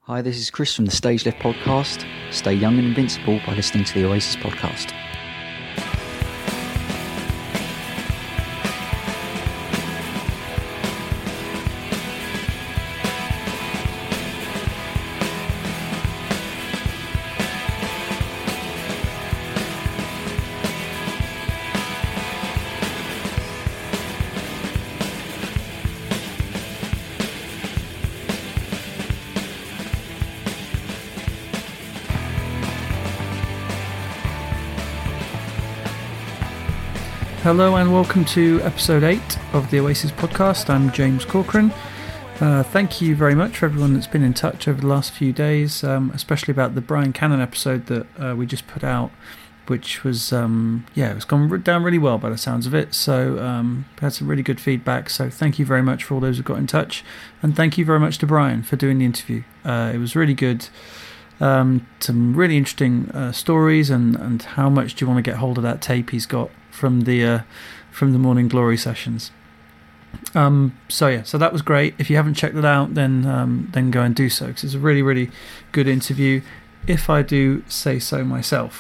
Hi, this is Chris from the Stage Left podcast. Stay young and invincible by listening to the Oasis podcast. Hello and welcome to episode 8 of the Oasis podcast. I'm James Corcoran. Thank you very much for everyone that's been in touch over the last few days, especially about the Brian Cannon episode that we just put out, which was, it's gone down really well by the sounds of it. So we had some really good feedback. So thank you very much for all those who got in touch. And thank you very much to Brian for doing the interview. It was really good. Some really interesting stories and how much do you want to get hold of that tape he's got from the Morning Glory sessions. So that was great. If you haven't checked it out, then go and do so, because it's a really, really good interview, if I do say so myself.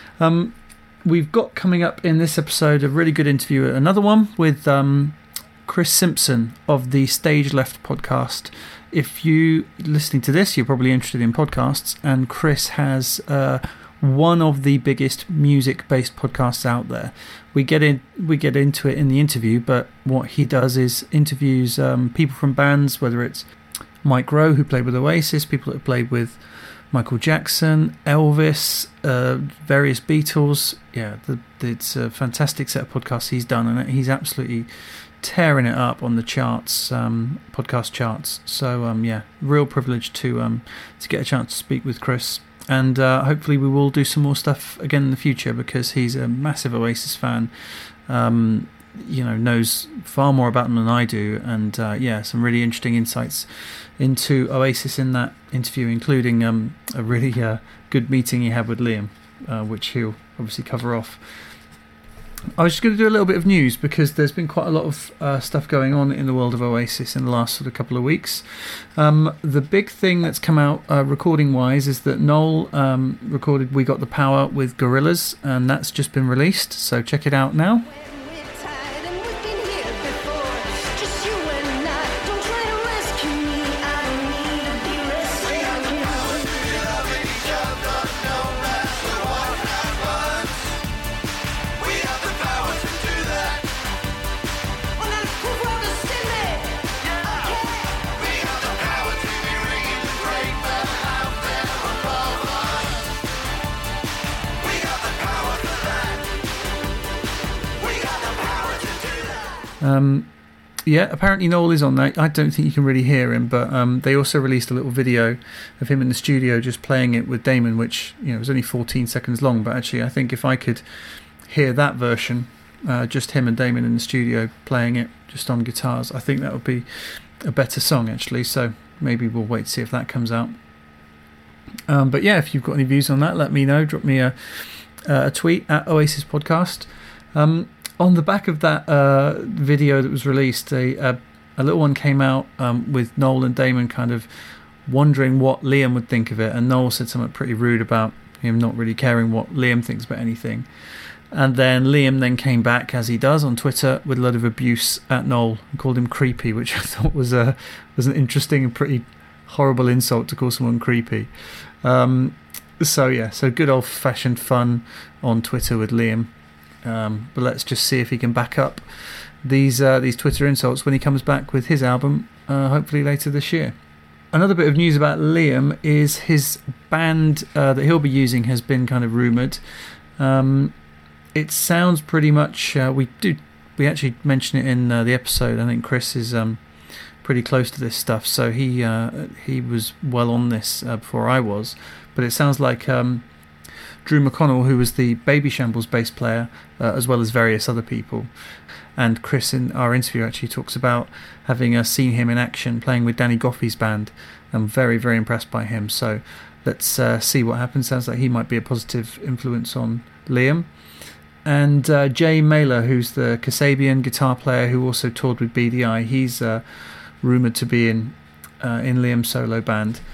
We've got coming up in this episode a really good interview, another one with Chris Simpson of the Stage Left podcast. If you listening to this, you're probably interested in podcasts, and Chris has one of the biggest music-based podcasts out there. We get into it in the interview, but what he does is interviews people from bands, whether it's Mike Rowe, who played with Oasis, people that played with Michael Jackson, Elvis, various Beatles. Yeah, it's a fantastic set of podcasts he's done, and he's absolutely tearing it up on the charts, podcast charts. So real privilege to get a chance to speak with Chris. And hopefully we will do some more stuff again in the future, because he's a massive Oasis fan, knows far more about them than I do, and some really interesting insights into Oasis in that interview, including a really good meeting he had with Liam, which he'll obviously cover off. I was just going to do a little bit of news, because there's been quite a lot of stuff going on in the world of Oasis in the last sort of couple of weeks. The big thing that's come out recording-wise is that Noel recorded We Got the Power with Gorillaz, and that's just been released, so check it out now. Apparently Noel is on that. I don't think you can really hear him, but they also released a little video of him in the studio just playing it with Damon, which was only 14 seconds long, but actually I think if I could hear that version, just him and Damon in the studio playing it just on guitars, I think that would be a better song actually. So maybe we'll wait to see if that comes out. But if you've got any views on that, let me know. Drop me a tweet at Oasis Podcast. On the back of that video that was released, a little one came out with Noel and Damon kind of wondering what Liam would think of it, and Noel said something pretty rude about him not really caring what Liam thinks about anything. And then Liam then came back, as he does on Twitter, with a lot of abuse at Noel and called him creepy, which I thought was an interesting and pretty horrible insult to call someone creepy. So good old-fashioned fun on Twitter with Liam. But let's just see if he can back up these Twitter insults when he comes back with his album, hopefully later this year. Another bit of news about Liam is his band that he'll be using has been kind of rumoured. It sounds pretty much we actually mention it in the episode. I think Chris is pretty close to this stuff, so he was well on this before I was. But it sounds like Drew McConnell, who was the Baby Shambles bass player, as well as various other people. And Chris, in our interview, actually talks about having seen him in action playing with Danny Goffey's band. I'm very, very impressed by him. So let's see what happens. Sounds like he might be a positive influence on Liam. And Jay Mailer, who's the Kasabian guitar player who also toured with BDI, he's rumoured to be in Liam's solo band.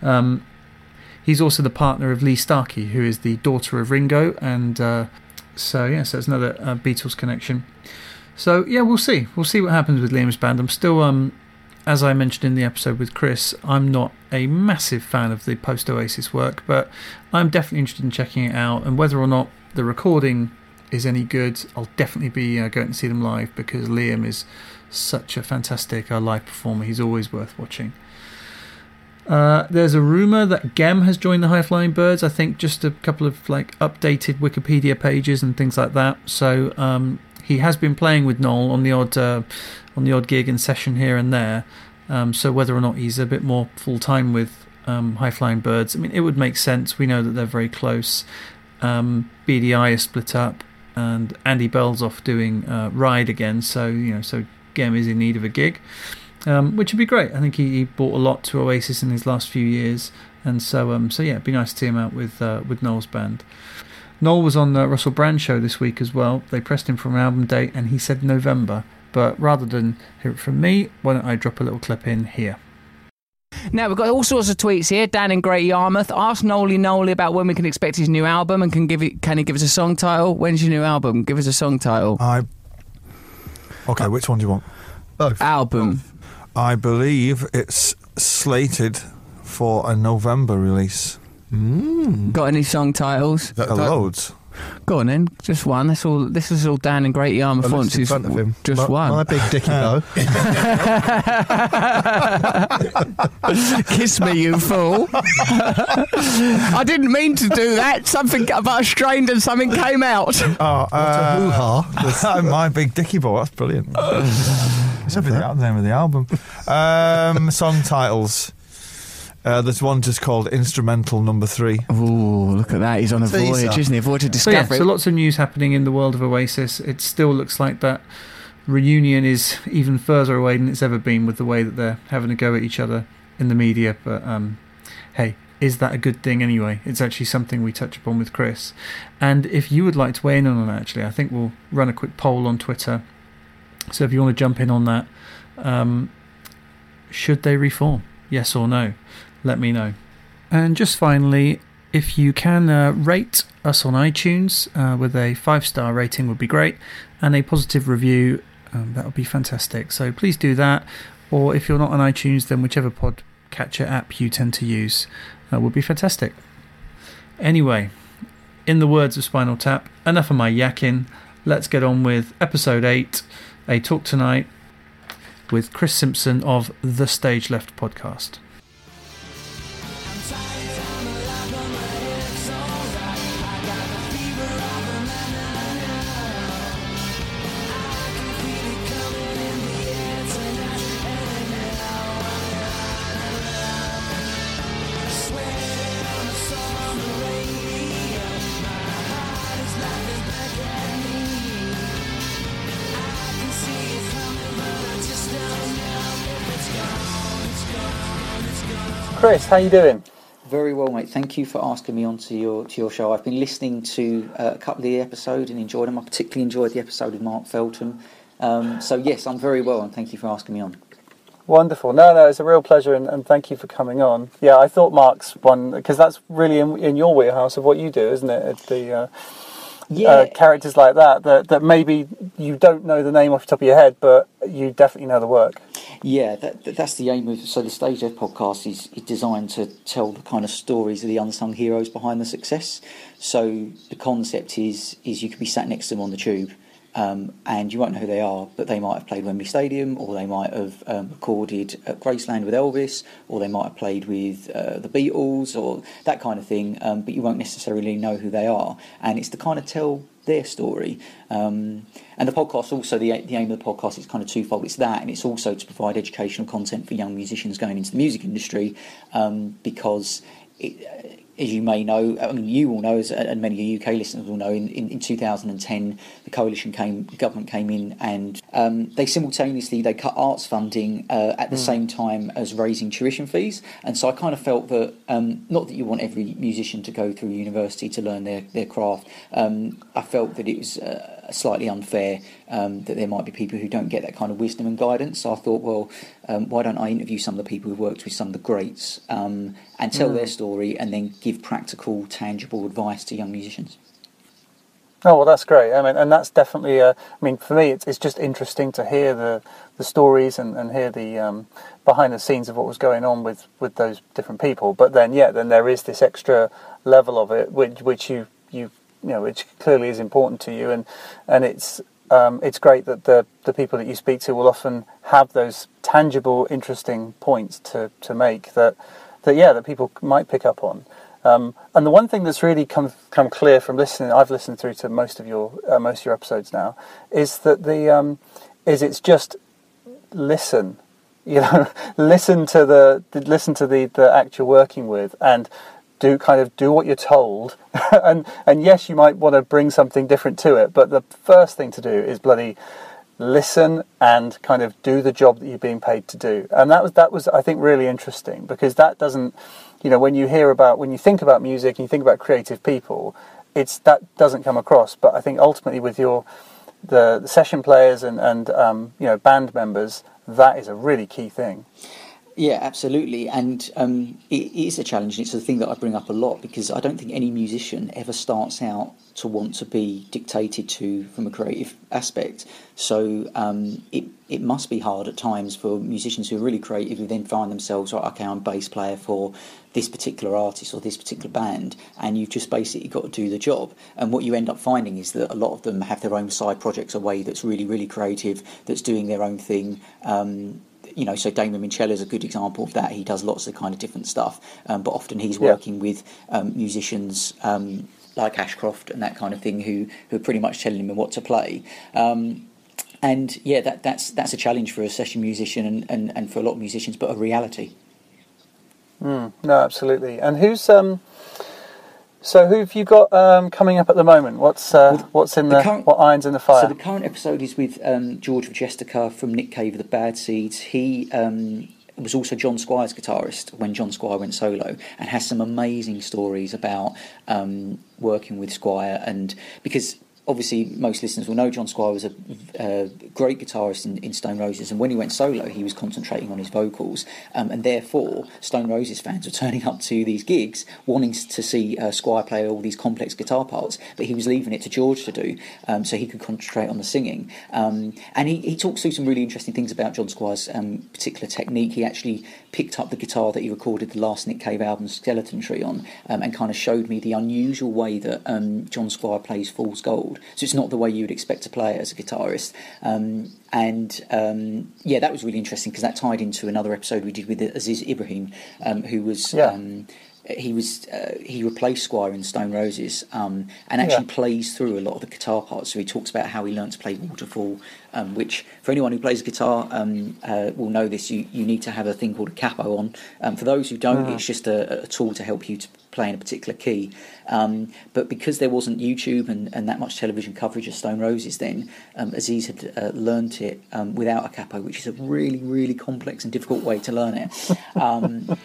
He's also the partner of Lee Starkey, who is the daughter of Ringo, and so it's another Beatles connection. So yeah, we'll see what happens with Liam's band. I'm still, as I mentioned in the episode with Chris, I'm not a massive fan of the post Oasis work, but I'm definitely interested in checking it out, and whether or not the recording is any good, I'll definitely be going to see them live, because Liam is such a fantastic live performer. He's always worth watching. There's a rumour that Gem has joined the High Flying Birds. I think just a couple of updated Wikipedia pages and things like that. So he has been playing with Noel on the odd gig and session here and there. So whether or not he's a bit more full time with High Flying Birds, I mean, it would make sense. We know that they're very close. BDI is split up, and Andy Bell's off doing Ride again. So so Gem is in need of a gig. Which would be great. I think he brought a lot to Oasis in his last few years, and so yeah, it'd be nice to see him out with Noel's band. Noel was on the Russell Brand show this week as well. They pressed him for an album date, and he said November. But rather than hear it from me, why don't I drop a little clip in here? Now, we've got all sorts of tweets here. Dan in Great Yarmouth asked Nolly about when we can expect his new album, and can he give us a song title? When's your new album? Give us a song title. Okay, which one do you want? Both. Album. I believe it's slated for a November release. Got any song titles? Loads. Go on then, just one. That's all. This is all Dan in Great Yarmouth wants. In front of him. Just one. My big dicky bow. Kiss me, you fool. I didn't mean to do that. But I strained and something came out. Oh, hoo-ha. My Big Dicky Boy. That's brilliant. It's everything out the name of the album. Song titles. There's one just called Instrumental Number 3. Ooh, look at that. He's on a voyage, isn't he? A voyage of discovery. So lots of news happening in the world of Oasis. It still looks like that reunion is even further away than it's ever been, with the way that they're having a go at each other in the media. But hey, is that a good thing anyway? It's actually something we touch upon with Chris. And if you would like to weigh in on that, actually, I think we'll run a quick poll on Twitter. So if you want to jump in on that, should they reform? Yes or no? Let me know. And just finally, if you can rate us on iTunes with a 5-star rating would be great, and a positive review, that would be fantastic. So please do that, or if you're not on iTunes, then whichever podcatcher app you tend to use would be fantastic. Anyway, in the words of Spinal Tap, enough of my yakking. Let's get on with episode 8, A Talk Tonight with Chris Simpson of the Stage Left podcast. Chris, how you doing? Very well, mate. Thank you for asking me on to your show. I've been listening to a couple of the episodes and enjoyed them. I particularly enjoyed the episode with Mark Felton. So yes, I'm very well, and thank you for asking me on. Wonderful. No, it's a real pleasure, and thank you for coming on. Yeah, I thought Mark's one, because that's really in your wheelhouse of what you do, isn't it? The characters like that maybe you don't know the name off the top of your head, but you definitely know the work. Yeah, that's the aim of. So the Stage Left podcast is designed to tell the kind of stories of the unsung heroes behind the success. So the concept is you could be sat next to them on the tube, and you won't know who they are, but they might have played Wembley Stadium, or they might have recorded at Graceland with Elvis, or they might have played with the Beatles, or that kind of thing, but you won't necessarily know who they are. And it's to kind of tell their story. And the podcast also, the aim of the podcast is kind of twofold. It's that, and it's also to provide educational content for young musicians going into the music industry, because as you may know, I mean, you will know, and many of your UK listeners will know, in 2010, the government came in, and they simultaneously cut arts funding at the same time as raising tuition fees. And so I kind of felt that, not that you want every musician to go through university to learn their craft, I felt that it was slightly unfair that there might be people who don't get that kind of wisdom and guidance. So I thought, well, why don't I interview some of the people who've worked with some of the greats and tell their story, and then give practical, tangible advice to young musicians. Oh, well, that's great. I mean, and that's definitely, for me, it's just interesting to hear the stories and hear the behind the scenes of what was going on with those different people. But then there is this extra level of it, which you which clearly is important to you, and it's great that the people that you speak to will often have those tangible, interesting points to make that people might pick up on. And the one thing that's really come clear from listening, I've listened through to most of your episodes now, is that it's just listen, listen to the act you're working with, and do what you're told, and yes, you might want to bring something different to it, but the first thing to do is bloody listen and kind of do the job that you're being paid to do. And that was I think really interesting, because that doesn't, when you think about music and you think about creative people, that doesn't come across. But I think ultimately with the session players and band members, that is a really key thing. Yeah, absolutely, and it is a challenge, and it's a thing that I bring up a lot, because I don't think any musician ever starts out to want to be dictated to from a creative aspect. So it must be hard at times for musicians who are really creative, who then find themselves, right, okay, I'm bass player for this particular artist or this particular band, and you've just basically got to do the job. And what you end up finding is that a lot of them have their own side projects away that's really, really creative, that's doing their own thing. So Damon Minchella is a good example of that. He does lots of kind of different stuff, but often he's working with musicians like Ashcroft and that kind of thing, who are pretty much telling him what to play. That's a challenge for a session musician and for a lot of musicians, but a reality. No, absolutely. And so who have you got coming up at the moment? What irons in the fire? So the current episode is with George Vojestička from Nick Cave of the Bad Seeds. He was also John Squire's guitarist when John Squire went solo, and has some amazing stories about working with Squire. And because obviously most listeners will know John Squire was a great guitarist in Stone Roses, and when he went solo he was concentrating on his vocals, and therefore Stone Roses fans were turning up to these gigs wanting to see Squire play all these complex guitar parts, but he was leaving it to George to do, so he could concentrate on the singing. And he talks through some really interesting things about John Squire's particular technique. He actually picked up the guitar that he recorded the last Nick Cave album, Skeleton Tree, on, and kind of showed me the unusual way that John Squire plays Fool's Gold. So it's not the way you would expect to play it as a guitarist. That was really interesting, because that tied into another episode we did with Aziz Ibrahim, who was... He replaced Squire in Stone Roses, and actually plays through a lot of the guitar parts. So he talks about how he learned to play Waterfall, which for anyone who plays guitar will know this. You need to have a thing called a capo on. For those who don't, it's just a tool to help you to play in a particular key. But because there wasn't YouTube and that much television coverage of Stone Roses then, Aziz had learnt it without a capo, which is a really, really complex and difficult way to learn it.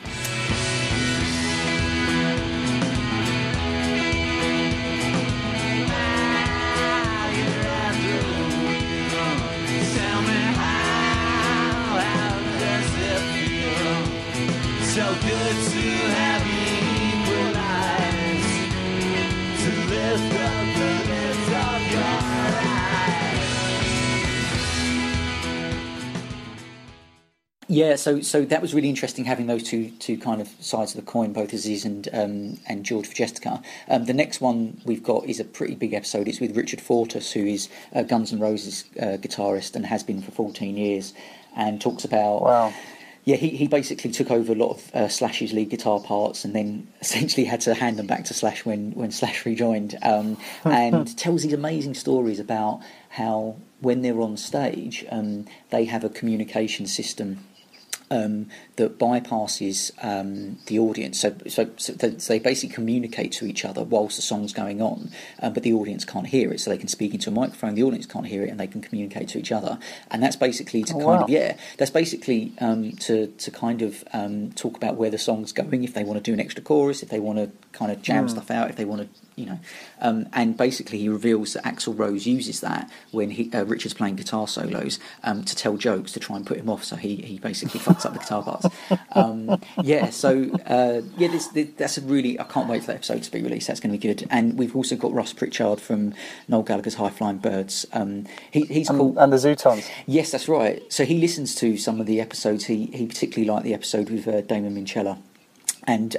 So good to have equal eyes, to lift up the lids of your eyes. Yeah, so that was really interesting, having those two kind of sides of the coin, both Aziz and George Vojestička. The next one we've got is a pretty big episode. It's with Richard Fortus, who is Guns N' Roses guitarist and has been for 14 years, and talks about... Wow. Yeah, he basically took over a lot of Slash's lead guitar parts, and then essentially had to hand them back to Slash when Slash rejoined, and tells these amazing stories about how when they're on stage, they have a communication system that bypasses the audience. So they basically communicate to each other whilst the song's going on, but the audience can't hear it. So they can speak into a microphone, the audience can't hear it, and they can communicate to each other. And that's basically to kind of talk about where the song's going, if they want to do an extra chorus, if they want to kind of jam stuff out, if they want to And basically he reveals that Axl Rose uses that when Richard's playing guitar solos to tell jokes to try and put him off, so he basically fucks up the guitar parts. That's a really, I can't wait for that episode to be released. That's going to be good. And we've also got Russ Pritchard from Noel Gallagher's High Flying Birds. He's called, and the Zootons. Yes, that's right. So he listens to some of the episodes. He particularly liked the episode with Damon Minchella, and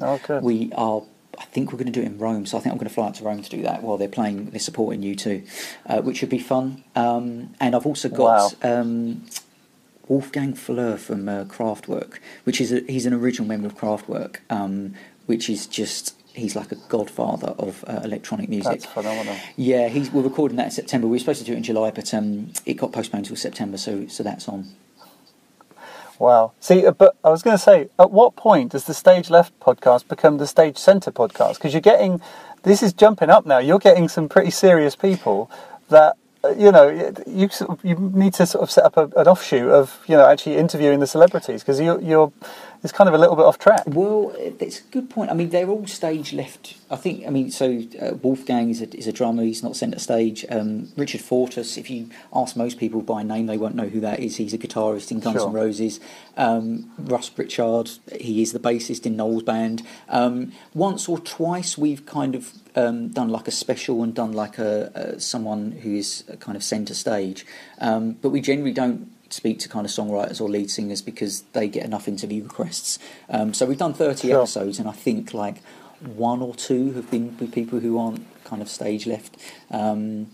I think we're going to do it in Rome. So I think I'm going to fly out to Rome to do that while they're supporting U2, which would be fun. And I've also got Wolfgang Fleur from Kraftwerk, which is he's an original member of Kraftwerk, which is just. He's like a godfather of electronic music. That's phenomenal. Yeah, we're recording that in September. We were supposed to do it in July, but it got postponed until September, so that's on. Wow. See, but I was going to say, at what point does the Stage Left podcast become the Stage Centre podcast? Because this is jumping up now. You're getting some pretty serious people that, you need to sort of set up an offshoot of, actually interviewing the celebrities, because it's kind of a little bit off track. Well, it's a good point. I mean, they're all stage left. I think. I mean, so Wolfgang is a drummer. He's not centre stage. Richard Fortus, if you ask most people by name, they won't know who that is. He's a guitarist in Guns N' Roses. Russ Pritchard, he is the bassist in Noel's band. Once or twice, we've kind of done like a special and done like someone who is kind of centre stage. But we generally don't speak to kind of songwriters or lead singers because they get enough interview requests. So we've done 30 episodes, and I think like 1 or 2 have been with people who aren't kind of stage left. One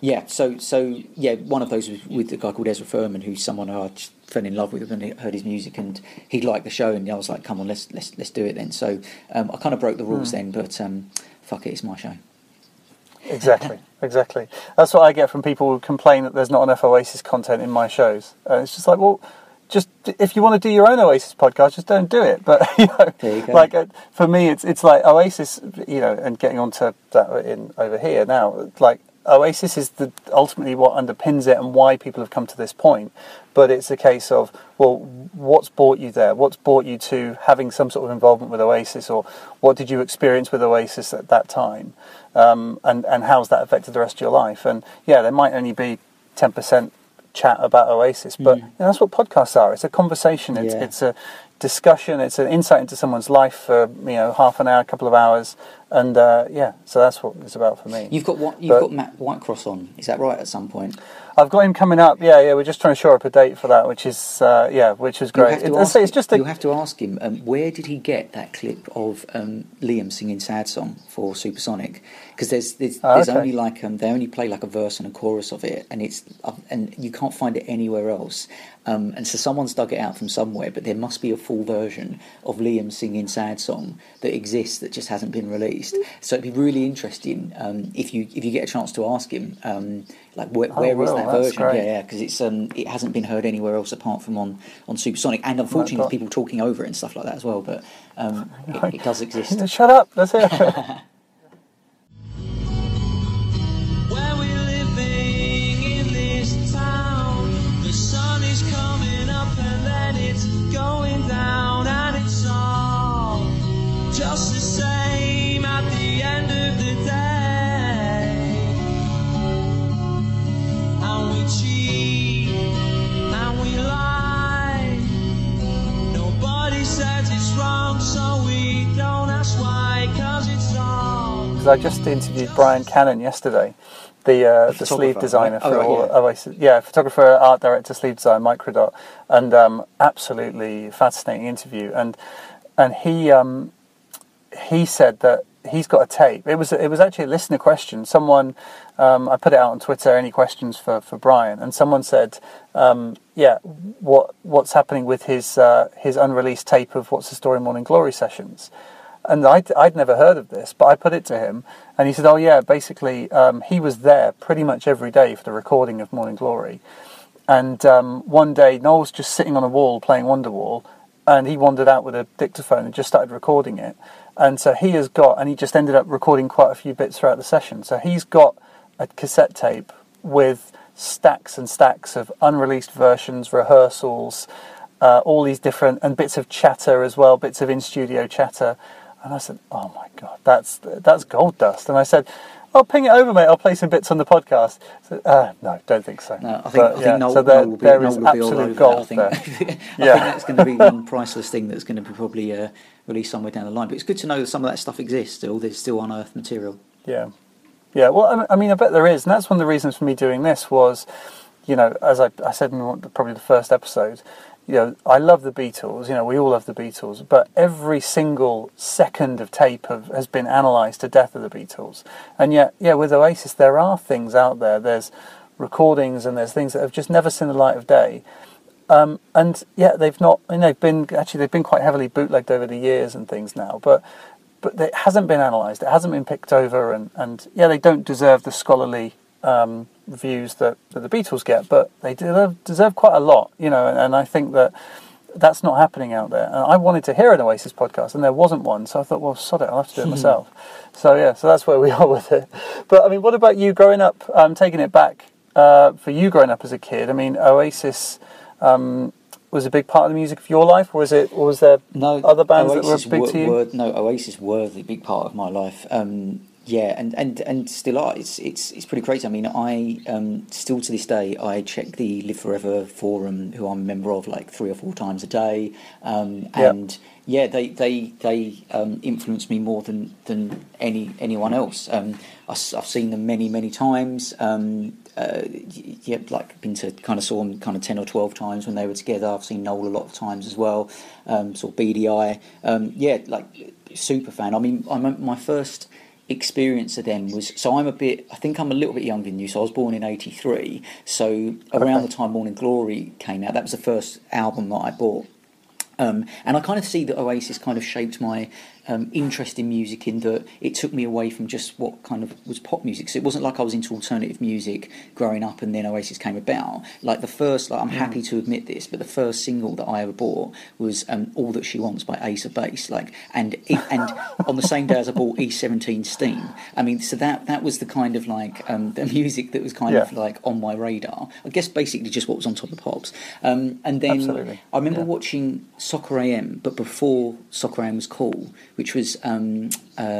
of those was with a guy called Ezra Furman, who's someone who I just fell in love with when I heard his music, and he liked the show, and I was like, come on, let's do it then. So I kind of broke the rules then, but fuck it, it's my show. Exactly. That's what I get from people who complain that there's not enough Oasis content in my shows. It's just like, well, just if you want to do your own Oasis podcast, just don't do it. But there you go. Like for me, it's like Oasis, and getting onto that over here now, like Oasis is ultimately what underpins it and why people have come to this point. But it's a case of, well, what's brought you there? What's brought you to having some sort of involvement with Oasis, or what did you experience with Oasis at that time? And how's that affected the rest of your life? And there might only be 10% chat about Oasis, but that's what podcasts are. It's a conversation. It's a discussion. It's an insight into someone's life for half an hour, a couple of hours, and so that's what it's about for me. You've got Matt Whitecross on, is that right? At some point, I've got him coming up. Yeah. We're just trying to shore up a date for that, which is great. You have to ask him where did he get that clip of Liam singing "Sad Song" for Supersonic? Because there's only like they only play like a verse and a chorus of it, and and you can't find it anywhere else. And so someone's dug it out from somewhere, but there must be a full version of Liam singing "Sad Song" that exists that just hasn't been released. So it'd be really interesting if you get a chance to ask him where is that version? Great. Yeah, because it hasn't been heard anywhere else apart from on Supersonic, and unfortunately there's people talking over it and stuff like that as well. But it does exist. Shut up! That's it. Where we're living in this town, the sun is coming up and then it's going down, and it's all just the same at the end of the day. And we cheat and we lie, nobody says it's wrong, so we don't ask why, 'cause it's all. Because I just interviewed Brian Cannon yesterday, the sleeve designer for Oasis. Yeah, photographer, art director, sleeve design, Microdot, and absolutely fascinating interview. And he said that he's got a tape. It was actually a listener question. Someone, I put it out on Twitter. Any questions for Brian? And someone said, what's happening with his unreleased tape of What's the Story Morning Glory sessions? And I'd never heard of this, but I put it to him, and he said, "Oh yeah, basically he was there pretty much every day for the recording of Morning Glory." And one day, Noel's just sitting on a wall playing Wonderwall, and he wandered out with a dictaphone and just started recording it. And so he just ended up recording quite a few bits throughout the session. So he's got a cassette tape with stacks and stacks of unreleased versions, rehearsals, all these different, and bits of chatter as well, bits of in-studio chatter. And I said, "Oh my God, that's gold dust." And I said, "I'll ping it over, mate. I'll play some bits on the podcast." So, no, don't think so. No, I think Noel, so Noel will be, there Noel is will be all absolute over gold that. there. I think that's going to be one priceless thing that's going to be probably released somewhere down the line. But it's good to know that some of that stuff exists still. There's still unearthed material. Yeah. Yeah, well, I mean, I bet there is. And that's one of the reasons for me doing this was, as I said in probably the first episode, I love the Beatles. We all love the Beatles. But every single second of tape has been analysed to death of the Beatles. And yet, with Oasis, there are things out there. There's recordings and there's things that have just never seen the light of day. And yeah, they've not. They've been quite heavily bootlegged over the years and things now. But it hasn't been analysed. It hasn't been picked over, and they don't deserve the scholarly views that the Beatles get, but they deserve quite a lot, and I think that's not happening out there. And I wanted to hear an Oasis podcast, and there wasn't one, so I thought, well, sod it, I'll have to do it myself. So that's where we are with it. But I mean, what about you growing up, taking it back, for you growing up as a kid? I mean, Oasis was a big part of the music of your life, or was there other bands Oasis that were big to you? Oasis were the big part of my life. And still are. It's pretty crazy. I mean, I still to this day I check the Live Forever forum, who I'm a member of, like 3 or 4 times a day. They influence me more than anyone else. I've seen them many times. Been to saw them 10 or 12 times when they were together. I've seen Noel a lot of times as well. Saw BDI. Super fan. I mean, my first experience of them was, I think I'm a little bit younger than you, so I was born in 83, so around the time Morning Glory came out, that was the first album that I bought. And I kind of see that Oasis kind of shaped my interest in music, in that it took me away from just what kind of was pop music. So it wasn't like I was into alternative music growing up and then Oasis came about. Like the first, I'm happy to admit this, but the first single that I ever bought was All That She Wants by Ace of Base. And on the same day as I bought E17 Steam. I mean, so that was the kind of the music that was kind of on my radar. I guess basically just what was on Top of the Pops. And then Absolutely. I remember watching Soccer AM, but before Soccer AM was cool, which was with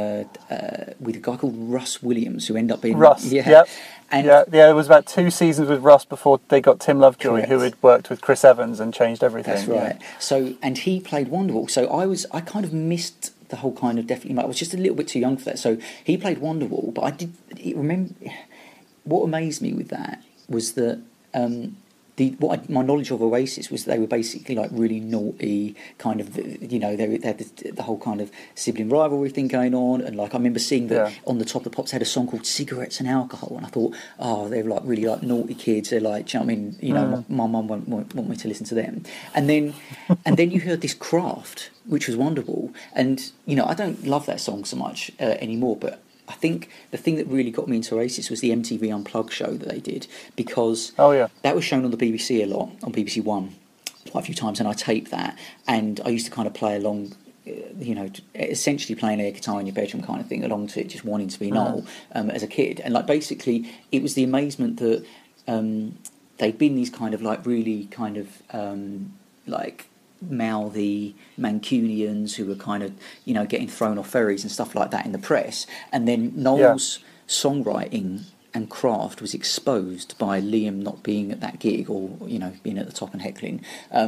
a guy called Russ Williams, who ended up being Russ. It was about 2 seasons with Russ before they got Tim Lovejoy, Correct. who had worked with Chris Evans and changed everything. That's right. Yeah. So, and he played Wonderwall. So I kind of missed the whole kind of definitely. I was just a little bit too young for that. So he played Wonderwall, but I did remember. What amazed me with that was that. My knowledge of Oasis was they were basically really naughty, kind of, they had the whole kind of sibling rivalry thing going on, and I remember seeing that on the Top of the Pops had a song called Cigarettes and Alcohol, and I thought, oh, they're really naughty kids, they're do you know what I mean, my mum won't want me to listen to them, and then you heard this Craft, which was Wonderwall, and I don't love that song so much anymore, but I think the thing that really got me into Oasis was the MTV Unplugged show that they did, because that was shown on the BBC a lot, on BBC One, quite a few times, and I taped that, and I used to kind of play along, essentially playing air guitar in your bedroom kind of thing, along to it, just wanting to be Noel as a kid, and basically it was the amazement that they'd been these kind of really kind of mouthy Mancunians who were kind of getting thrown off ferries and stuff like that in the press, and then Noel's songwriting and craft was exposed by Liam not being at that gig, or being at the top and heckling,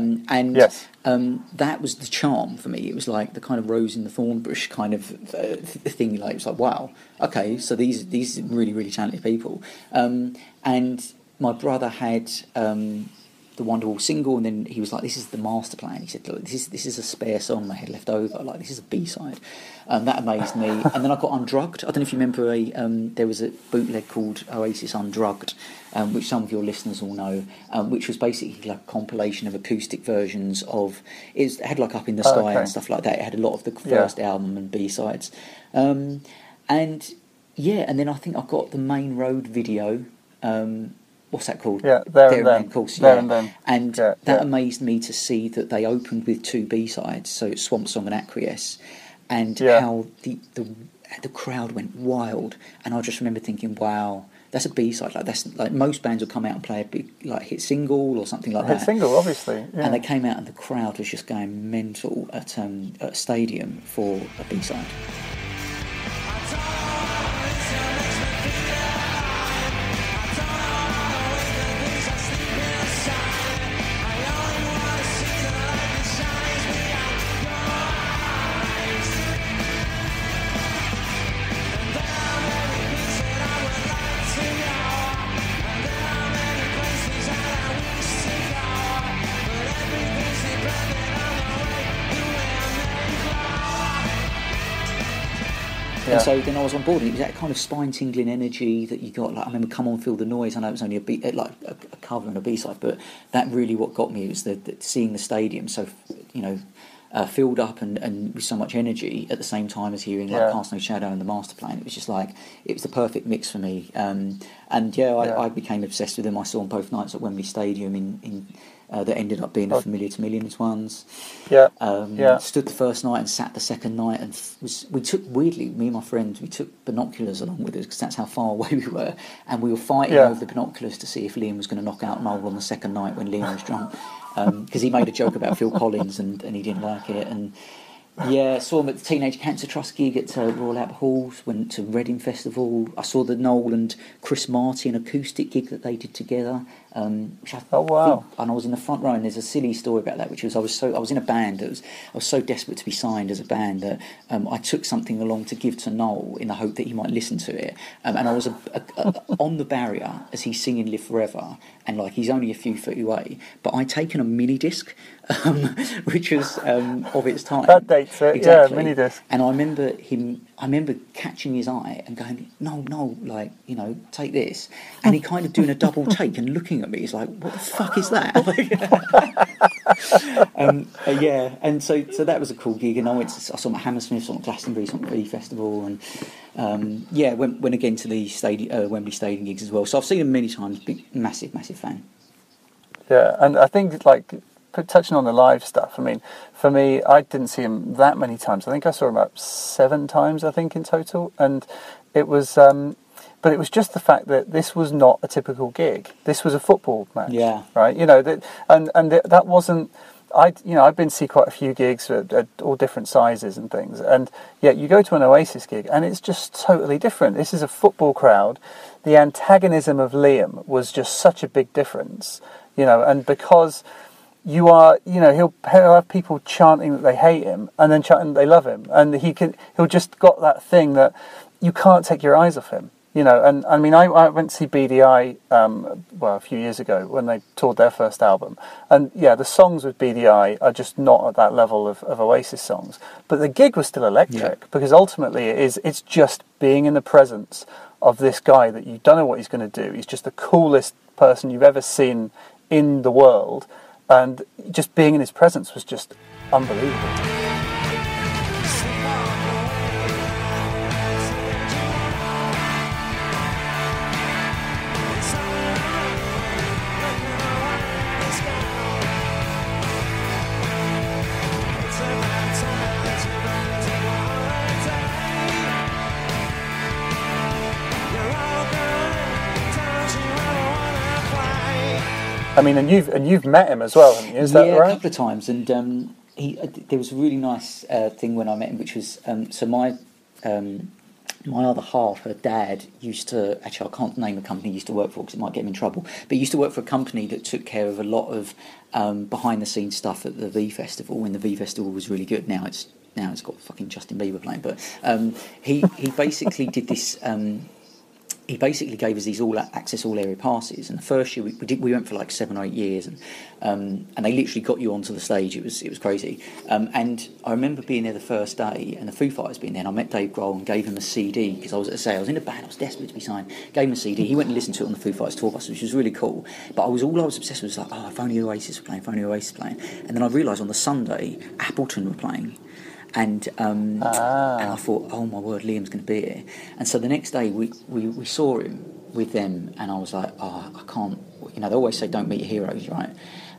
that was the charm for me. It was like the kind of rose in the thorn bush kind of thing. It was like, wow, okay, so these really talented people, and my brother had the Wonderwall single, and then he was like, this is the master plan. He said, look, this is a spare song I had left over, this is a B-side. That amazed me. And then I got Undrugged. I don't know if you remember there was a bootleg called Oasis Undrugged, which some of your listeners will know, which was basically a compilation of acoustic versions of, it had Up in the Sky and stuff like that. It had a lot of the first album and B-sides. And then I think I got the Main Road video, what's that called? Yeah, There and Then. Of course, There and Then. And that amazed me to see that they opened with 2 B-sides, so it's Swamp Song and Acquiesce, and how the crowd went wild. And I just remember thinking, wow, that's a B-side. Like that's like most bands will come out and play a big like hit single or something like Hit that. single, obviously. Yeah. And they came out and the crowd was just going mental at a stadium for a B-side. And so then I was on board, and it was that kind of spine-tingling energy that you got. Like I remember "Come On, Feel the Noise." I know it was only a cover and a B-side, but that really what got me was the seeing the stadium so filled up and with so much energy at the same time as hearing like "Cast No Shadow" and the Master Plan. It was just like it was the perfect mix for me. I became obsessed with them. I saw them both nights at Wembley Stadium in that ended up being the Familiar to Millions ones. Stood the first night and sat the second night, and we took me and my friends, we took binoculars along with us because that's how far away we were, and we were fighting over the binoculars to see if Liam was going to knock out Noel on the second night when Liam was drunk, because he made a joke about Phil Collins and he didn't like it. And saw him at the Teenage Cancer Trust gig at Royal Albert Hall, went to Reading Festival. I saw the Noel and Chris Martin acoustic gig that they did together. And I was in the front row, and there's a silly story about that, which was I was in a band I was so desperate to be signed as a band that I took something along to give to Noel in the hope that he might listen to it, and I was on the barrier as he's singing "Live Forever," and like he's only a few feet away, but I'd taken a mini disc, which was of its time. That dates it, exactly. Mini disc. And I remember catching his eye and going, no, like, take this. And he kind of doing a double take and looking at me. He's like, what the fuck is that? And so that was a cool gig. And I saw my Hammersmith, saw my Glastonbury, saw my V Festival, and went again to the Wembley Stadium gigs as well. So I've seen them many times. Big, massive fan. Yeah, and I think like touching on the live stuff, I mean, for me, I didn't see him that many times. I think I saw him about 7 times, I think, in total. And it was, but it was just the fact that this was not a typical gig. This was a football match, right? That wasn't. I've been to see quite a few gigs at all different sizes and things, and yet you go to an Oasis gig and it's just totally different. This is a football crowd. The antagonism of Liam was just such a big difference, and because you are, he'll have people chanting that they hate him and then chanting that they love him, and he'll just got that thing that you can't take your eyes off him, And I mean, I went to see BDI a few years ago when they toured their first album, and the songs with BDI are just not at that level of Oasis songs, but the gig was still electric because ultimately it's just being in the presence of this guy that you don't know what he's going to do. He's just the coolest person you've ever seen in the world. And just being in his presence was just unbelievable. I mean, and you've met him as well, haven't you? Is that right? A couple of times, and there was a really nice thing when I met him, which was so my other half, her dad, used to, actually I can't name a company he used to work for because it might get him in trouble, but he used to work for a company that took care of a lot of behind the scenes stuff at the V Festival when the V Festival was really good. Now it's got fucking Justin Bieber playing, but he basically did this. He basically gave us these all-access, all-area passes, and the first year we went for like 7 or 8 years, and they literally got you onto the stage. It was crazy, and I remember being there the first day, and the Foo Fighters being there, and I met Dave Grohl and gave him a CD because I was in a band, I was desperate to be signed. Gave him a CD. He went and listened to it on the Foo Fighters tour bus, which was really cool. But all I was obsessed with was like, if only Oasis were playing, and then I realised on the Sunday Appleton were playing. And I thought, oh my word, Liam's going to be here. And so the next day we saw him with them, and I was like, I can't. They always say don't meet your heroes, right?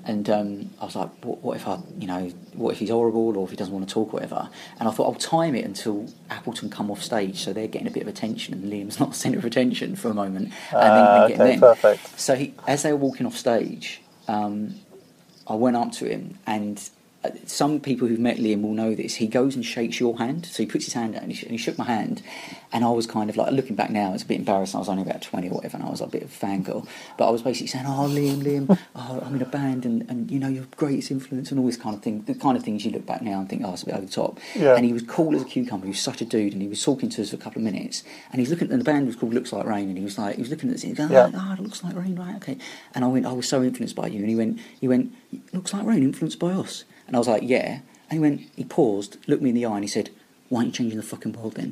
And I was like, what if what if he's horrible, or if he doesn't want to talk, or whatever. And I thought I'll time it until Appleton come off stage, so they're getting a bit of attention, and Liam's not the centre of attention for a moment, and then get them. Perfect. So as they were walking off stage, I went up to him, and some people who've met Liam will know this. He goes and shakes your hand, so he puts his hand out, and he shook my hand, and I was kind of like, looking back now, it's a bit embarrassing. I was only about 20 or whatever, and I was a bit of a fangirl, but I was basically saying, "Oh, Liam, oh, I'm in a band, and you're greatest influence," and all this kind of thing. The kind of things you look back now and think, "Oh, it's a bit over the top." Yeah. And he was cool as a cucumber. He was such a dude, and he was talking to us for a couple of minutes, and he's looking. And the band was called Looks Like Rain, and he was looking at us, and he was going, "Oh, it looks like rain, right? Okay." And I went, "I was so influenced by you," and he went, "Looks like rain, influenced by us." And I was like, "Yeah." And he paused, looked me in the eye, and he said, "Why aren't you changing the fucking world then?"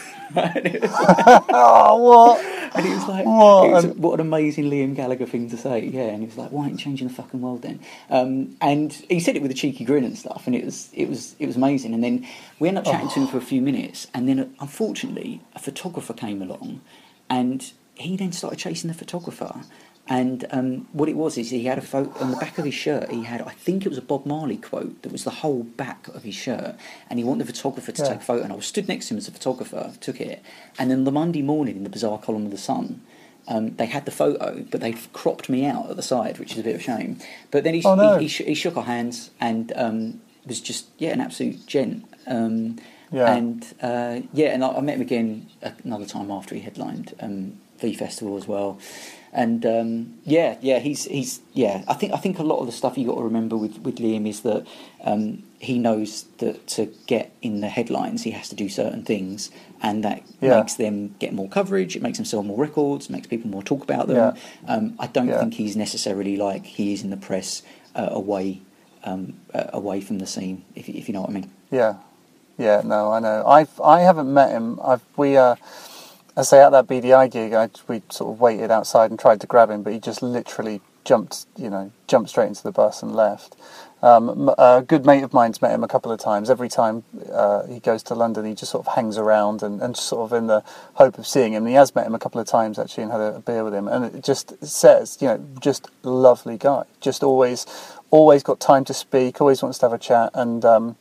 Oh, what? And he was like, what an amazing Liam Gallagher thing to say. Yeah, and he was like, "Why aren't you changing the fucking world then?" And he said it with a cheeky grin and stuff, and it was amazing. And then we ended up chatting to him for a few minutes, and then unfortunately a photographer came along, and he then started chasing the photographer. And what it was is he had a photo on the back of his shirt. He had, I think it was a Bob Marley quote that was the whole back of his shirt, and he wanted the photographer to take a photo. And I was stood next to him as a photographer, took it. And then the Monday morning in the Bizarre column of the Sun, they had the photo, but they'd cropped me out at the side, which is a bit of a shame. But then he shook our hands and was just an absolute gent. And I met him again another time after he headlined V Festival as well. And he's I think a lot of the stuff you got to remember with Liam is that he knows that to get in the headlines he has to do certain things, and that makes them get more coverage. It makes them sell more records. Makes people more talk about them. I don't think he's necessarily like he is in the press away from the scene. If you know what I mean. Yeah. No, I know. I haven't met him. I say at that BDI gig, we sort of waited outside and tried to grab him, but he just literally jumped straight into the bus and left. A good mate of mine's met him a couple of times. Every time he goes to London, he just sort of hangs around and sort of in the hope of seeing him. And he has met him a couple of times actually and had a beer with him. And it just says, just lovely guy. Just always got time to speak. Always wants to have a chat. And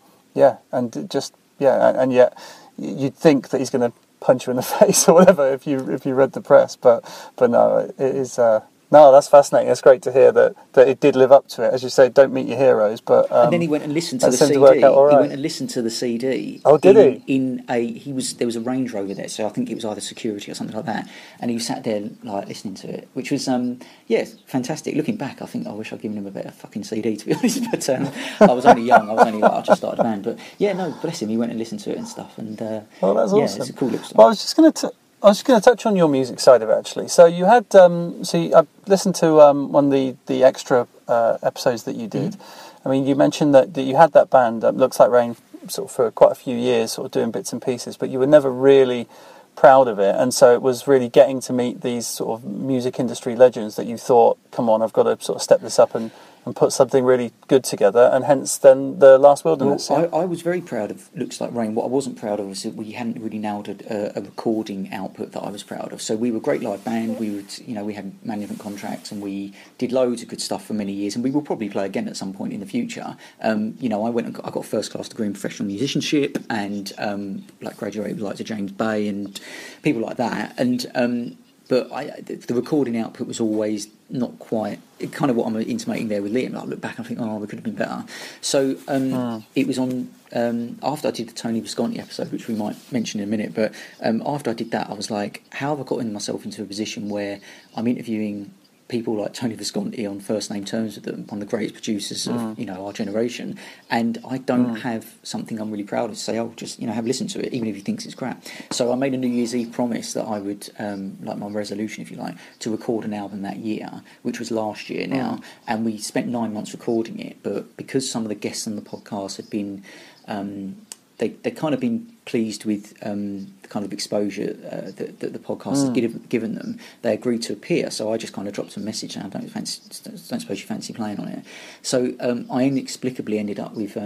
and yet you'd think that he's going to punch you in the face or whatever if you read the press, but no, it is that's fascinating. It's great to hear that it did live up to it. As you say, don't meet your heroes, but and then he went and listened to the CD. He went and listened to the CD. Oh, did he? There was a Range Rover there, so I think it was either security or something like that, and he sat there like listening to it, which was fantastic. Looking back, I think I wish I'd given him a better fucking CD, to be honest. But I was only young. I just started a band, but bless him. He went and listened to it and stuff, and that's awesome. It's a cool little stuff. Well, I was just going to touch on your music side of it, actually. So you had, I listened to one of the extra episodes that you did. Mm-hmm. I mean, you mentioned that you had that band, Looks Like Rain, sort of for quite a few years, sort of doing bits and pieces, but you were never really proud of it. And so it was really getting to meet these sort of music industry legends that you thought, come on, I've got to sort of step this up and put something really good together, and hence then The Last Wilderness. Well, I was very proud of Looks Like Rain. What I wasn't proud of was that we hadn't really nailed a recording output that I was proud of. So we were a great live band. We had management contracts, and we did loads of good stuff for many years, and we will probably play again at some point in the future. I went and I got a first class degree in professional musicianship, and graduated with to James Bay and people like that, and. But the recording output was always not quite kind of what I'm intimating there with Liam. I look back and I think, we could have been better. So it was on after I did the Tony Visconti episode, which we might mention in a minute. But after I did that, I was like, how have I gotten myself into a position where I'm interviewing people like Tony Visconti on first name terms with them, one of the greatest producers of our generation, and I don't have something I'm really proud of to say, just have listened to it, even if he thinks it's crap. So I made a New Year's Eve promise that I would, like my resolution, if you like, to record an album that year, which was last year now, and we spent 9 months recording it, but because some of the guests on the podcast had been they kind of been pleased with the kind of exposure that the podcast had given them. They agreed to appear, so I just kind of dropped a message, and I don't suppose you fancy playing on it. So I inexplicably ended up with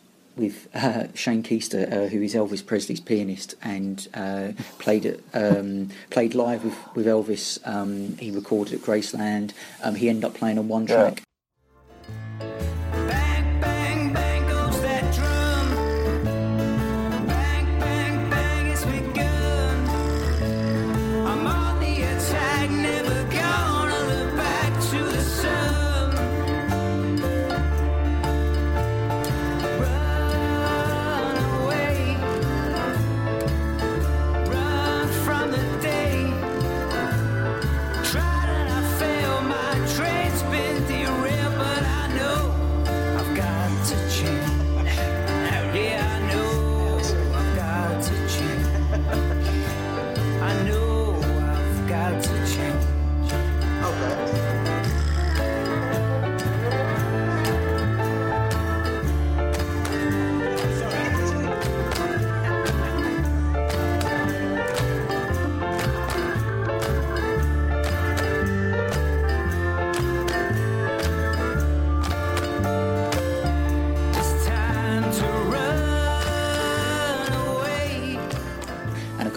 Shane Keister, who is Elvis Presley's pianist, and played live with Elvis. He recorded at Graceland. He ended up playing on one track.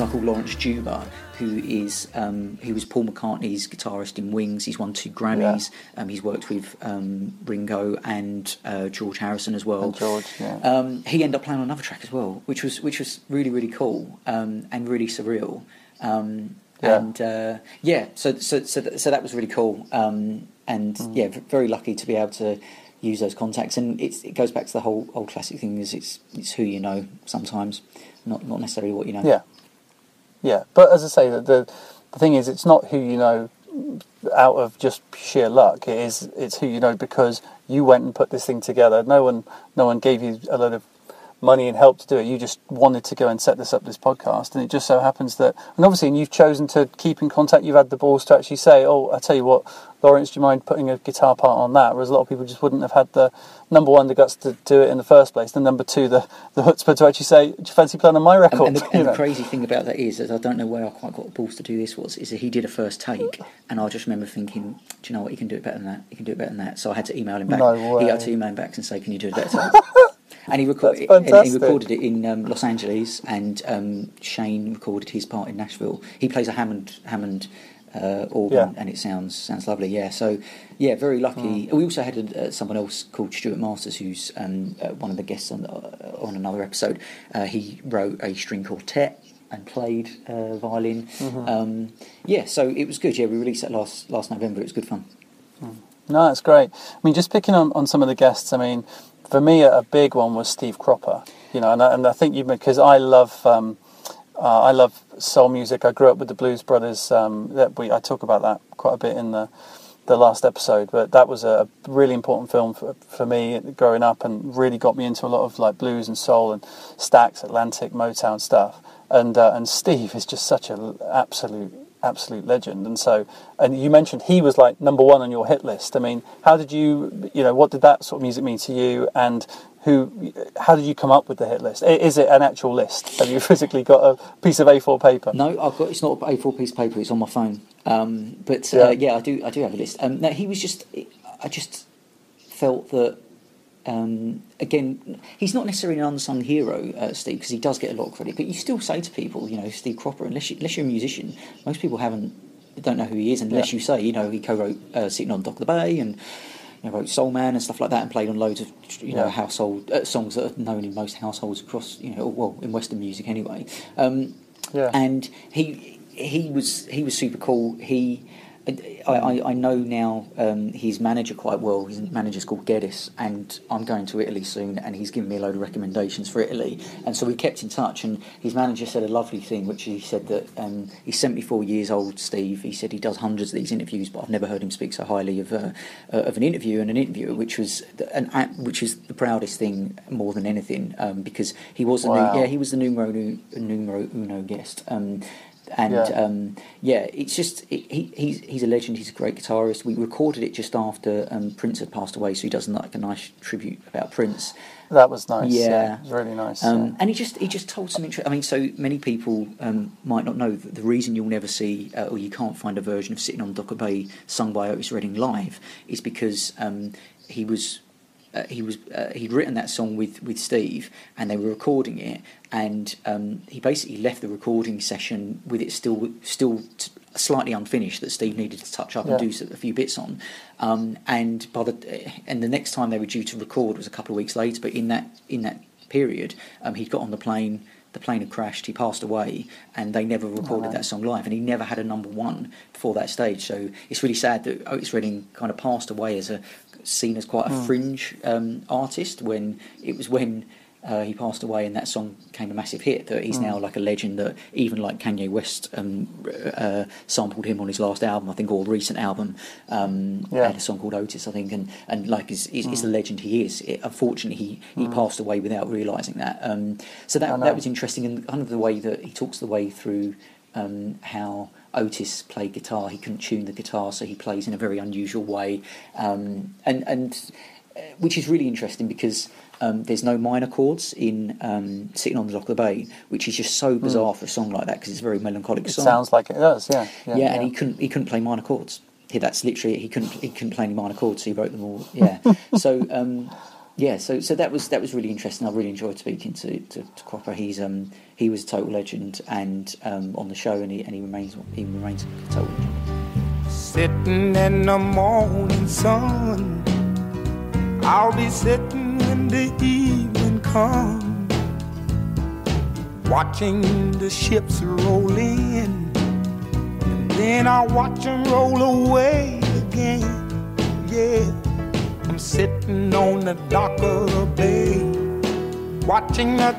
called Lawrence Juba, who was Paul McCartney's guitarist in Wings. He's won 2 Grammys. He's worked with Ringo and George Harrison as well. And George, he ended up playing on another track as well, which was really, really cool and really surreal. So that was really cool. Very lucky to be able to use those contacts, and it goes back to the whole old classic thing: is it's who you know sometimes, not necessarily what you know. Yeah. But as I say, the thing is, it's not who you know out of just sheer luck. It's who you know because you went and put this thing together. No one gave you a lot of money and help to do it. You just wanted to go and set this podcast, and it just so happens that, and obviously you've chosen to keep in contact. You've had the balls to actually say, "Oh, I tell you what, Lawrence, do you mind putting a guitar part on that?" Whereas a lot of people just wouldn't have had the number one, the guts to do it in the first place, and number two, the chutzpah to actually say, "Do you fancy playing on my record?" And the crazy thing about that is I don't know where I quite got the balls to do this is that he did a first take, and I just remember thinking, "Do you know what? You can do it better than that. You can do it better than that." So I had to email him back. No way. He had to email him back and say, "Can you do it better?" And he recorded it in Los Angeles, and Shane recorded his part in Nashville. He plays a Hammond organ, and it sounds lovely. Yeah, so very lucky. We also had someone else called Stuart Masters, who's one of the guests on another episode. He wrote a string quartet and played violin. So it was good. Yeah, we released that last November. It was good fun. No, that's great. I mean, just picking on some of the guests. I mean, for me, a big one was Steve Cropper. You know, and I think because I love soul music. I grew up with the Blues Brothers. I talk about that quite a bit in the last episode. But that was a really important film for me growing up, and really got me into a lot of like blues and soul and Stax, Atlantic, Motown stuff. And Steve is just such an absolute legend. And you mentioned he was like number one on your hit list. I mean, how did what did that sort of music mean to you, and how did you come up with the hit list? Is it an actual list? Have you physically got a piece of A4 paper? No, it's not an A4 piece of paper, it's on my phone. I do have a list. No, he was I just felt that again, he's not necessarily an unsung hero, Steve, because he does get a lot of credit. But you still say to people, Steve Cropper, unless you're a musician, most people don't know who he is unless you say, he co-wrote "Sitting on the Dock of the Bay" and wrote "Soul Man" and stuff like that, and played on loads of household songs that are known in most households across, in Western music anyway. And he was super cool. I know now his manager quite well. His manager's called Geddes, and I'm going to Italy soon, and he's given me a load of recommendations for Italy, and so we kept in touch. And his manager said a lovely thing, which he said that he's 74 years old, Steve. He said he does hundreds of these interviews, but I've never heard him speak so highly of an interview and an interviewer, which is the proudest thing more than anything, because he was he was the numero uno guest. It's just he's a legend. He's a great guitarist. We recorded it just after Prince had passed away, so he does like a nice tribute about Prince. That was nice. Yeah, it was really nice. And he just told some interesting. I mean, so many people might not know that the reason you'll never see or you can't find a version of "Sitting on the Dock of the Bay" sung by Otis Redding live is because he'd written that song with Steve, and they were recording it, and he basically left the recording session with it still slightly unfinished, that Steve needed to touch up and do a few bits on, and the next time they were due to record was a couple of weeks later. But in that period, he'd got on the plane. The plane had crashed, he passed away, and they never recorded that song live, and he never had a number one before that stage. So it's really sad that Otis Redding kind of passed away as seen as quite a fringe artist, when he passed away and that song became a massive hit, that he's now like a legend, that even like Kanye West sampled him on his last album, I think, or recent album, had a song called Otis, I think, and like is the legend he is. Unfortunately, he passed away without realising that. So that was interesting, and kind of the way that he talks the way through how Otis played guitar. He couldn't tune the guitar, so he plays in a very unusual way, and which is really interesting because there's no minor chords in "Sitting on the Dock of the Bay," which is just so bizarre for a song like that, because it's a very melancholic song. It sounds like it does, yeah. And he couldn't play minor chords. That's literally he couldn't play any minor chords, so he wrote them all. Yeah. So Yeah, so that was really interesting. I really enjoyed speaking to Cropper. He was a total legend, and on the show, and he remains a total legend. Sitting in the morning sun, I'll be sitting when the evening comes, watching the ships roll in, and then I'll watch them roll away again. Yeah, I'm sitting on the dock of the bay, watching the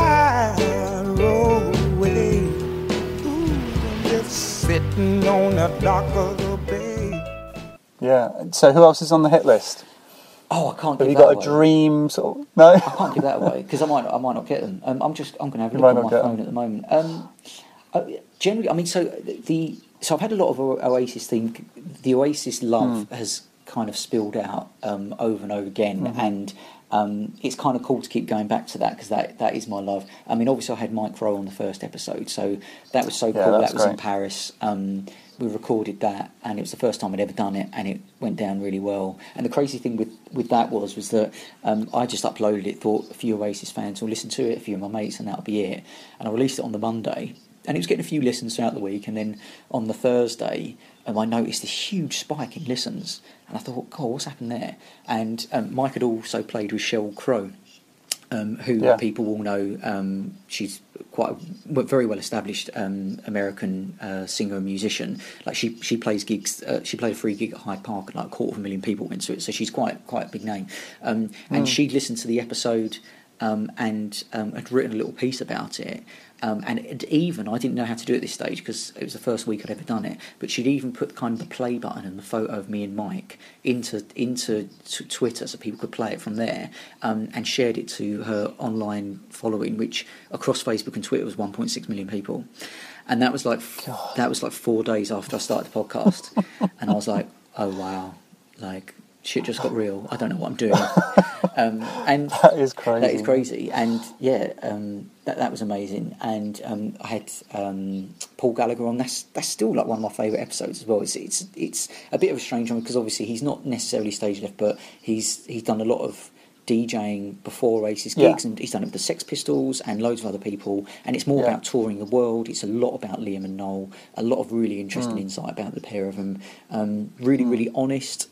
tide roll away. Ooh, I'm just sitting on the dock of the bay. Yeah. So who else is on the hit list? Oh, I can't. Have give you that got away. a dream? Sort of, no. I can't give that away because I might not get them. I'm going to have a You look might on not my get phone them. at the moment. Generally, I mean, so I've had a lot of Oasis theme. The Oasis love has kind of spilled out over and over again, and it's kind of cool to keep going back to that because that is my love. I mean, obviously I had Mike Rowe on the first episode, so that was so Yeah, cool. that's That was in great. Paris. We recorded that, and it was the first time I'd ever done it, and it went down really well. And the crazy thing with that was that I just uploaded it, thought a few Oasis fans will listen to it, a few of my mates, and that'll be it. And I released it on the Monday, and it was getting a few listens throughout the week, and then on the Thursday, I noticed this huge spike in listens, and I thought, God, what's happened there? And Mike had also played with Sheryl Crow, who people will know. She's quite a very well established American singer and musician. Like she plays gigs. She played a free gig at Hyde Park, and like 250,000 people went to it. So she's quite a big name. And she'd listened to the episode and had written a little piece about it. And even, I didn't know how to do it at this stage because it was the first week I'd ever done it, but she'd even put kind of the play button and the photo of me and Mike into Twitter so people could play it from there, and shared it to her online following, which across Facebook and Twitter was 1.6 million people. And that was like 4 days after I started the podcast. And I was like, oh wow, like shit just got real. I don't know what I'm doing. And That is crazy. That is crazy. And yeah, that was amazing. And I had Paul Gallagher on. That's still like one of my favourite episodes as well. It's a bit of a strange one because obviously he's not necessarily stage left, but he's done a lot of DJing before Oasis gigs, and he's done it with the Sex Pistols and loads of other people, and it's more about touring the world. It's a lot about Liam and Noel, a lot of really interesting insight about the pair of them. Really honest,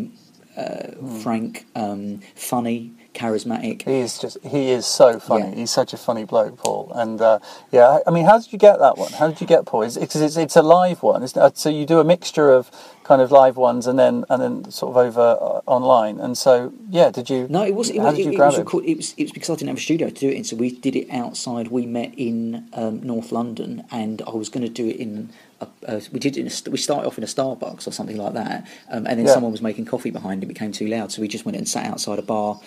frank, funny, charismatic. He is so funny. Yeah. He's such a funny bloke, Paul. And I mean, how did you get that one? How did you get Paul? Because it's a live one, isn't it? So you do a mixture of kind of live ones and then sort of over online. And so did you? No, it was. How did you grab it? It was because I didn't have a studio to do it in, so we did it outside. We met in North London, and I was going to do it in. We started off in a Starbucks or something like that, and then someone was making coffee behind. It became too loud, so we just went and sat outside a bar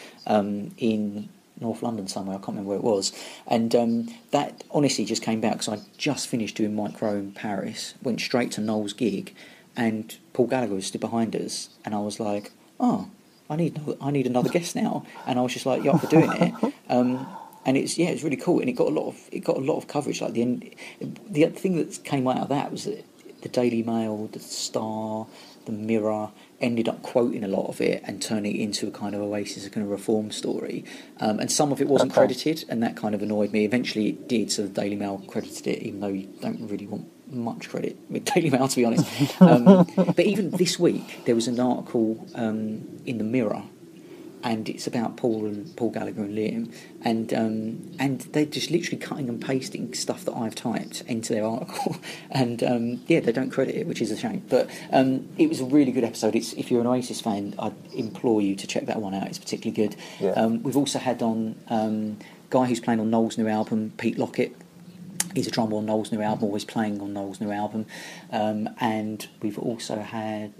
in North London somewhere. I can't remember where it was. And that honestly just came back because I just finished doing Mike Rowe in Paris, went straight to Noel's gig, and Paul Gallagher was stood behind us, and I was like, oh, I need another guest now, and I was just like, yeah, for doing it. And it's really cool, and it got a lot of coverage. Like the thing that came out of that was that the Daily Mail, the Star, the Mirror ended up quoting a lot of it and turning it into a kind of Oasis, a kind of reform story. And some of it wasn't credited, and that kind of annoyed me. Eventually it did, so the Daily Mail credited it, even though you don't really want much credit with Daily Mail, to be honest. But even this week there was an article in the Mirror, and it's about Paul Gallagher and Liam, and they're just literally cutting and pasting stuff that I've typed into their article, and they don't credit it, which is a shame. But it was a really good episode. If you're an Oasis fan, I'd implore you to check that one out. It's particularly good. Yeah. We've also had on guy who's playing on Noel's new album, Pete Lockett. He's a drummer on Noel's new album, always playing on Noel's new album, and we've also had.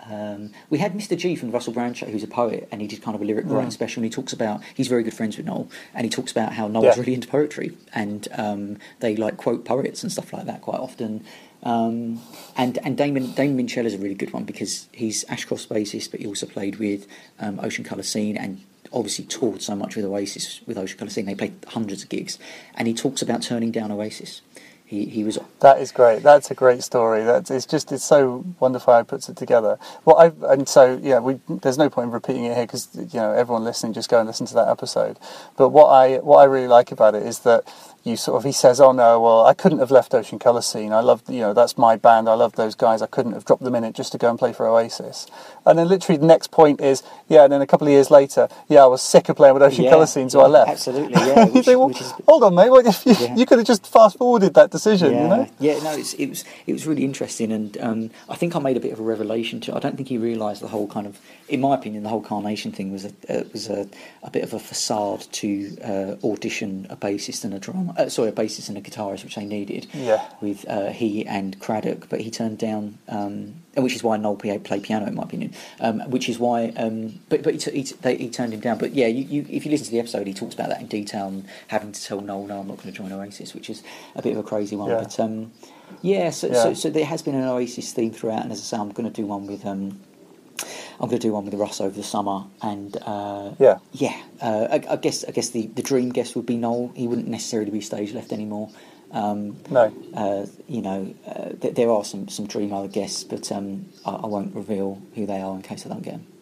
We had Mr. G from the Russell Brand Show, who's a poet, and he did kind of a lyric writing special, and he talks about, he's very good friends with Noel, and he talks about how Noel's really into poetry, and they like quote poets and stuff like that quite often. And Damon Minchella's a really good one because he's Ashcroft's bassist, but he also played with Ocean Colour Scene, and obviously toured so much with Oasis, with Ocean Colour Scene. They played hundreds of gigs, and he talks about turning down Oasis. He was. That is great. That's a great story. It's so wonderful how he puts it together. There's no point in repeating it here because everyone listening, just go and listen to that episode. But what I really like about it is that he says, "Oh no, well I couldn't have left Ocean Colour Scene. I love that's my band. I love those guys. I couldn't have dropped them in it just to go and play for Oasis." And then literally the next point is, and then a couple of years later, I was sick of playing with Ocean Colour Scene, so I left. Absolutely, yeah. You think, well, hold on, mate. Well, you could have just fast forwarded that decision, Yeah, no, it was really interesting, and I think I made a bit of a revelation to. I don't think he realised the whole kind of, in my opinion, the whole Carnation thing was a bit of a facade to audition a bassist and a drummer. A bassist and a guitarist, which they needed. Yeah. With he and Craddock, but he turned down, which is why Noel played piano, in my opinion. Which is why, but he turned him down. But yeah, if you listen to the episode, he talks about that in detail and having to tell Noel, "No, I'm not going to join Oasis," which is a bit of a crazy one. Yeah. But so there has been an Oasis theme throughout, and as I say, I'm going to do one with Russ over the summer, and I guess the dream guest would be Noel. He wouldn't necessarily be stage left anymore. No. There are some dream other guests, but I won't reveal who they are in case I don't get them.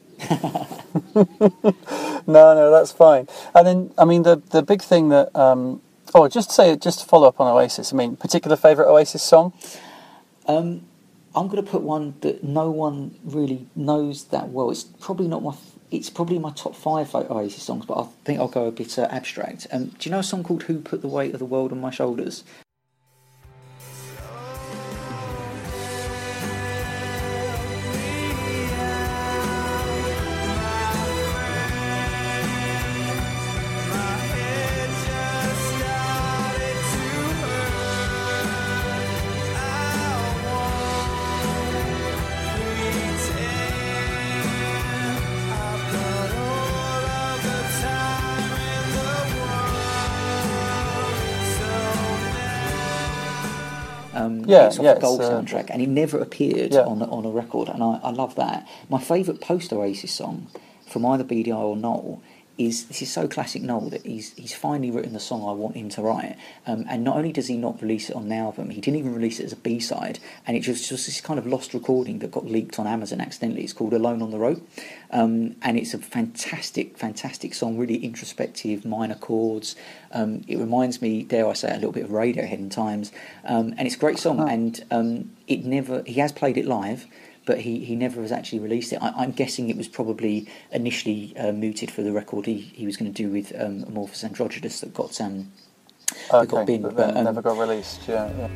No, that's fine. And then, I mean, the big thing that just to follow up on Oasis. I mean, particular favourite Oasis song? I'm going to put one that no one really knows that well. It's probably my top 5 Oasis songs, but I think I'll go a bit abstract. Do you know a song called "Who Put the Weight of the World on My Shoulders"? It's off the Gold soundtrack, and it never appeared on a record, and I love that. My favourite post-Oasis song from either BDI or Noel this is so classic Noel that he's finally written the song I want him to write, and not only does he not release it on the album, he didn't even release it as a B-side, and it's just this kind of lost recording that got leaked on Amazon accidentally. It's called "Alone on the Road," and it's a fantastic song, really introspective, minor chords. It reminds me, dare I say, a little bit of Radiohead in times, and it's a great song. And he has played it live, but he never has actually released it. I'm guessing it was probably initially mooted for the record he was going to do with Amorphous Androgynous that got binned, but never got released. Yeah.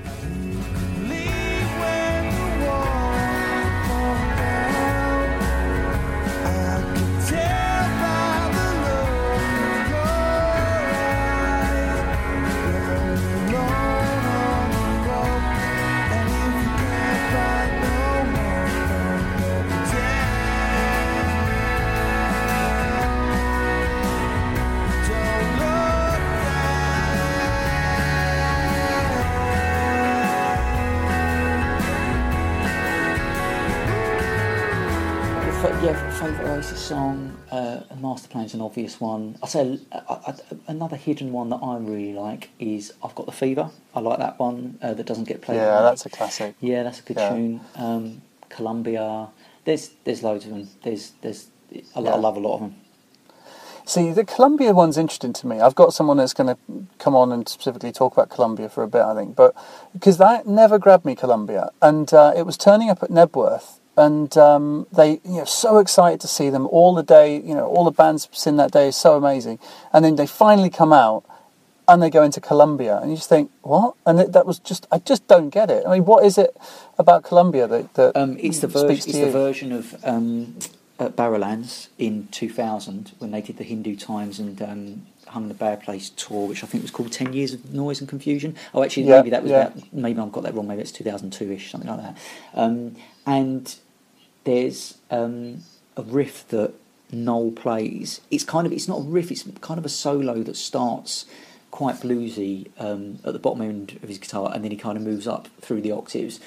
Favourite Oasis song, Master Plan's an obvious one. I'd say another hidden one that I really like is "I've Got the Fever." I like that one that doesn't get played. Yeah, that's a classic. Yeah, that's a good tune. Columbia. There's loads of them. I love a lot of them. See, the Columbia one's interesting to me. I've got someone that's going to come on and specifically talk about Columbia for a bit, I think, but because that never grabbed me, Columbia, and it was turning up at Nebworth. And they, so excited to see them all the day. All the bands seen that day is so amazing. And then they finally come out, and they go into Columbia, and you just think, what? And that was I just don't get it. I mean, what is it about Columbia that it's the version of Barrowlands in 2000 when they did the Hindu Times and Hung the Bad Place tour, which I think was called 10 Years of Noise and Confusion. Oh, actually, maybe that was maybe I've got that wrong. Maybe it's 2002-ish, something like that. And there's a riff that Noel plays. It's not a riff. It's kind of a solo that starts quite bluesy at the bottom end of his guitar, and then he kind of moves up through the octaves.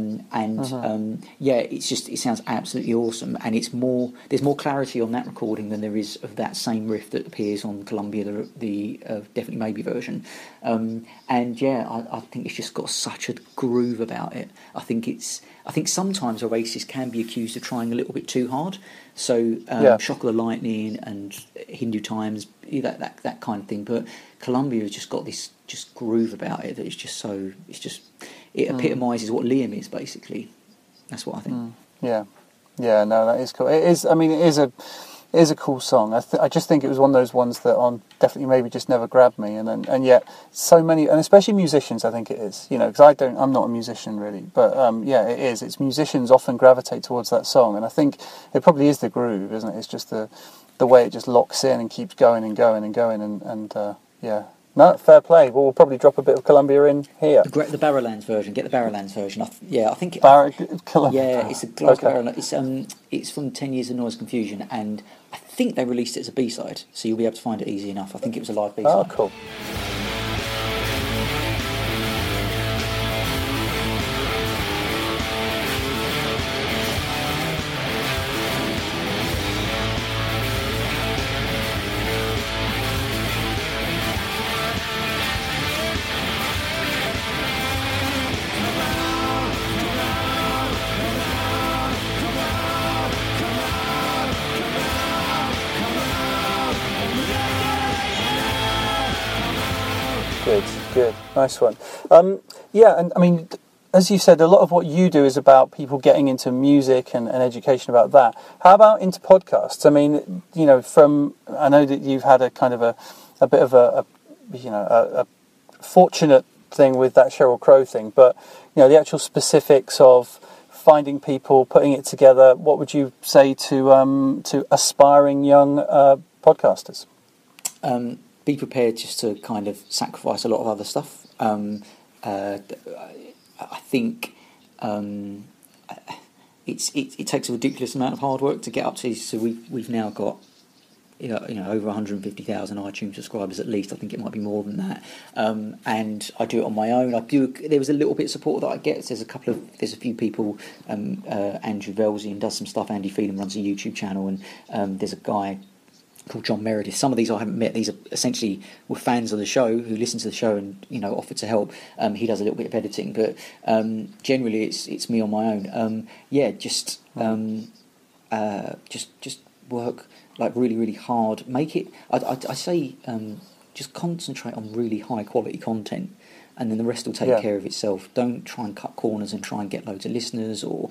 It sounds absolutely awesome, and there's more clarity on that recording than there is of that same riff that appears on Columbia, the Definitely Maybe version. I think it's just got such a groove about it. I think sometimes Oasis can be accused of trying a little bit too hard. So Shock of the Lightning and Hindu Times, that kind of thing. But Columbia has just got this just groove about it that is just so. It epitomises what Liam is, basically. That's what I think. Yeah, no, that is cool. It is. I mean, it is a cool song. I just think it was one of those ones that on Definitely Maybe just never grabbed me, and yet so many, and especially musicians, I think it is. Because I'm not a musician really, but it is. It's musicians often gravitate towards that song, and I think it probably is the groove, isn't it? It's just the way it just locks in and keeps going and going and going, and yeah. No, fair play. Well, we'll probably drop a bit of Columbia in here. The Barrowlands version. Get the Barrowlands version. I think. Columbia. Yeah, it's a Glasgow Barrowlands. It's from 10 Years of Noise Confusion, and I think they released it as a B-side, so you'll be able to find it easy enough. I think it was a live B-side. Oh, cool. Good, nice one. And I mean, as you said, a lot of what you do is about people getting into music and education about that. How about into podcasts? I mean, I know that you've had a kind of a bit of a fortunate thing with that Sheryl Crow thing, but the actual specifics of finding people, putting it together. What would you say to aspiring young podcasters? Be prepared just to kind of sacrifice a lot of other stuff. I think it takes a ridiculous amount of hard work to get up to. So we've now got over 150,000 iTunes subscribers at least. I think it might be more than that. And I do it on my own. There was a little bit of support that I get. There's a few people. Andrew Velzian does some stuff. Andy Phelan runs a YouTube channel, and there's a guy called John Meredith. Some of these I haven't met. These are essentially were fans of the show who listen to the show and offer to help. He does a little bit of editing, but generally it's me on my own. Just work like really, really hard. Make it. I say just concentrate on really high quality content, and then the rest will take care of itself. Don't try and cut corners and try and get loads of listeners, or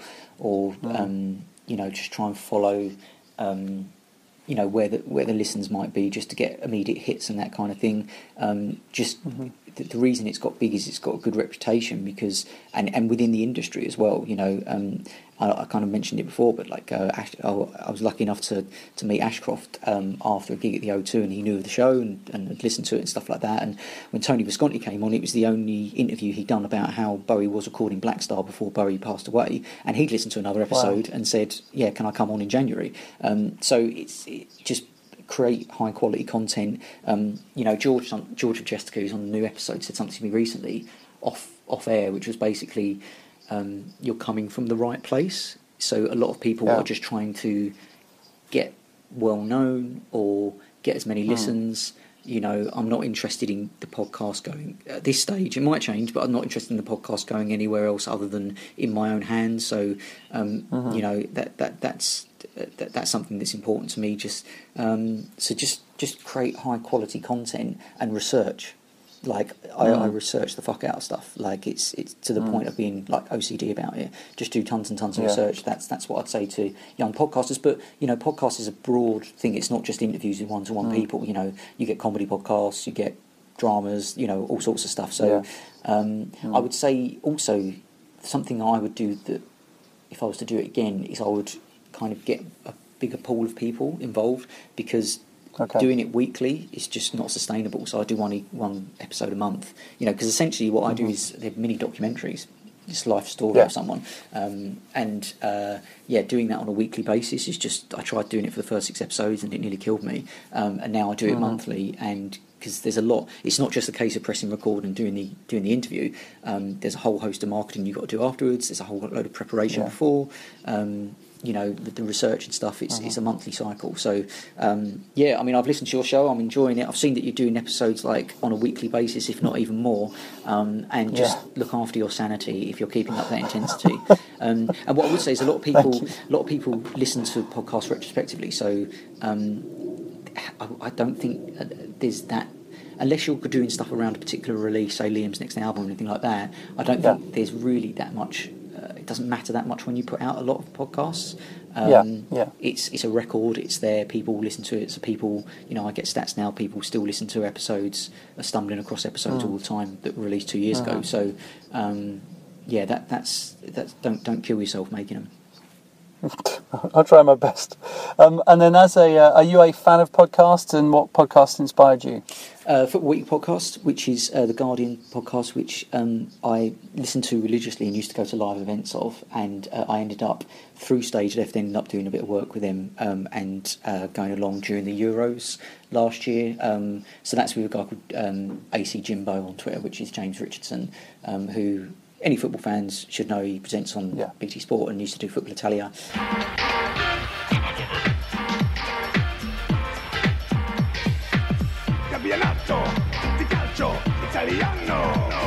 just try and follow. Where the listens might be, just to get immediate hits and that kind of thing. The reason it's got big is it's got a good reputation because and within the industry as well. I kind of mentioned it before, but like I was lucky enough to meet Ashcroft after a gig at the O2, and he knew of the show and had listened to it and stuff like that. And when Tony Visconti came on, it was the only interview he'd done about how Bowie was recording Black Star before Bowie passed away, and he'd listened to another episode and said, "Yeah, can I come on in January?" So it's just create high quality content. George from Jessica, who's on the new episode, said something to me recently off air, which was basically you're coming from the right place. So a lot of people are just trying to get well known or get as many listens. I'm not interested in the podcast going at this stage. It might change, but I'm not interested in the podcast going anywhere else other than in my own hands. So that's something that's important to me. Just create high quality content and research. Like I research the fuck out of stuff. Like it's to the point of being like OCD about it. Just do tons and tons of research. That's what I'd say to young podcasters. But podcast is a broad thing. It's not just interviews with one-to-one people. You get comedy podcasts, you get dramas, all sorts of stuff. So I would say also something I would do that if I was to do it again is I would kind of get a bigger pool of people involved, because doing it weekly is just not sustainable. So I do one episode a month, because essentially what I do is they're mini documentaries, just life story of someone, doing that on a weekly basis is just, I tried doing it for the first 6 episodes and it nearly killed me, and now I do it monthly, and because there's a lot. It's not just a case of pressing record and doing the interview. There's a whole host of marketing you've got to do afterwards. There's a whole load of preparation before. The research and stuff. It's a monthly cycle. So I've listened to your show. I'm enjoying it. I've seen that you're doing episodes like on a weekly basis, if not even more. And just look after your sanity if you're keeping up that intensity. And what I would say is a lot of people listen to podcasts retrospectively. So I don't think there's that. Unless you're doing stuff around a particular release, say Liam's next album or anything like that, I don't think there's really that much. It doesn't matter that much when you put out a lot of podcasts. It's a record. It's there. People listen to it. So people, I get stats now. People still listen to episodes, are stumbling across episodes all the time that were released 2 years ago. So that's don't kill yourself making them. I'll try my best. And then, are you a fan of podcasts, and what podcast inspired you? Football Week podcast, which is the Guardian podcast, which I listened to religiously and used to go to live events of, and I ended up through Stage Left, ended up doing a bit of work with them and going along during the Euros last year. So that's with a guy called AC Jimbo on Twitter, which is James Richardson, who any football fans should know. He presents on BT Sport and used to do Football Italia. Campionato di calcio italiano.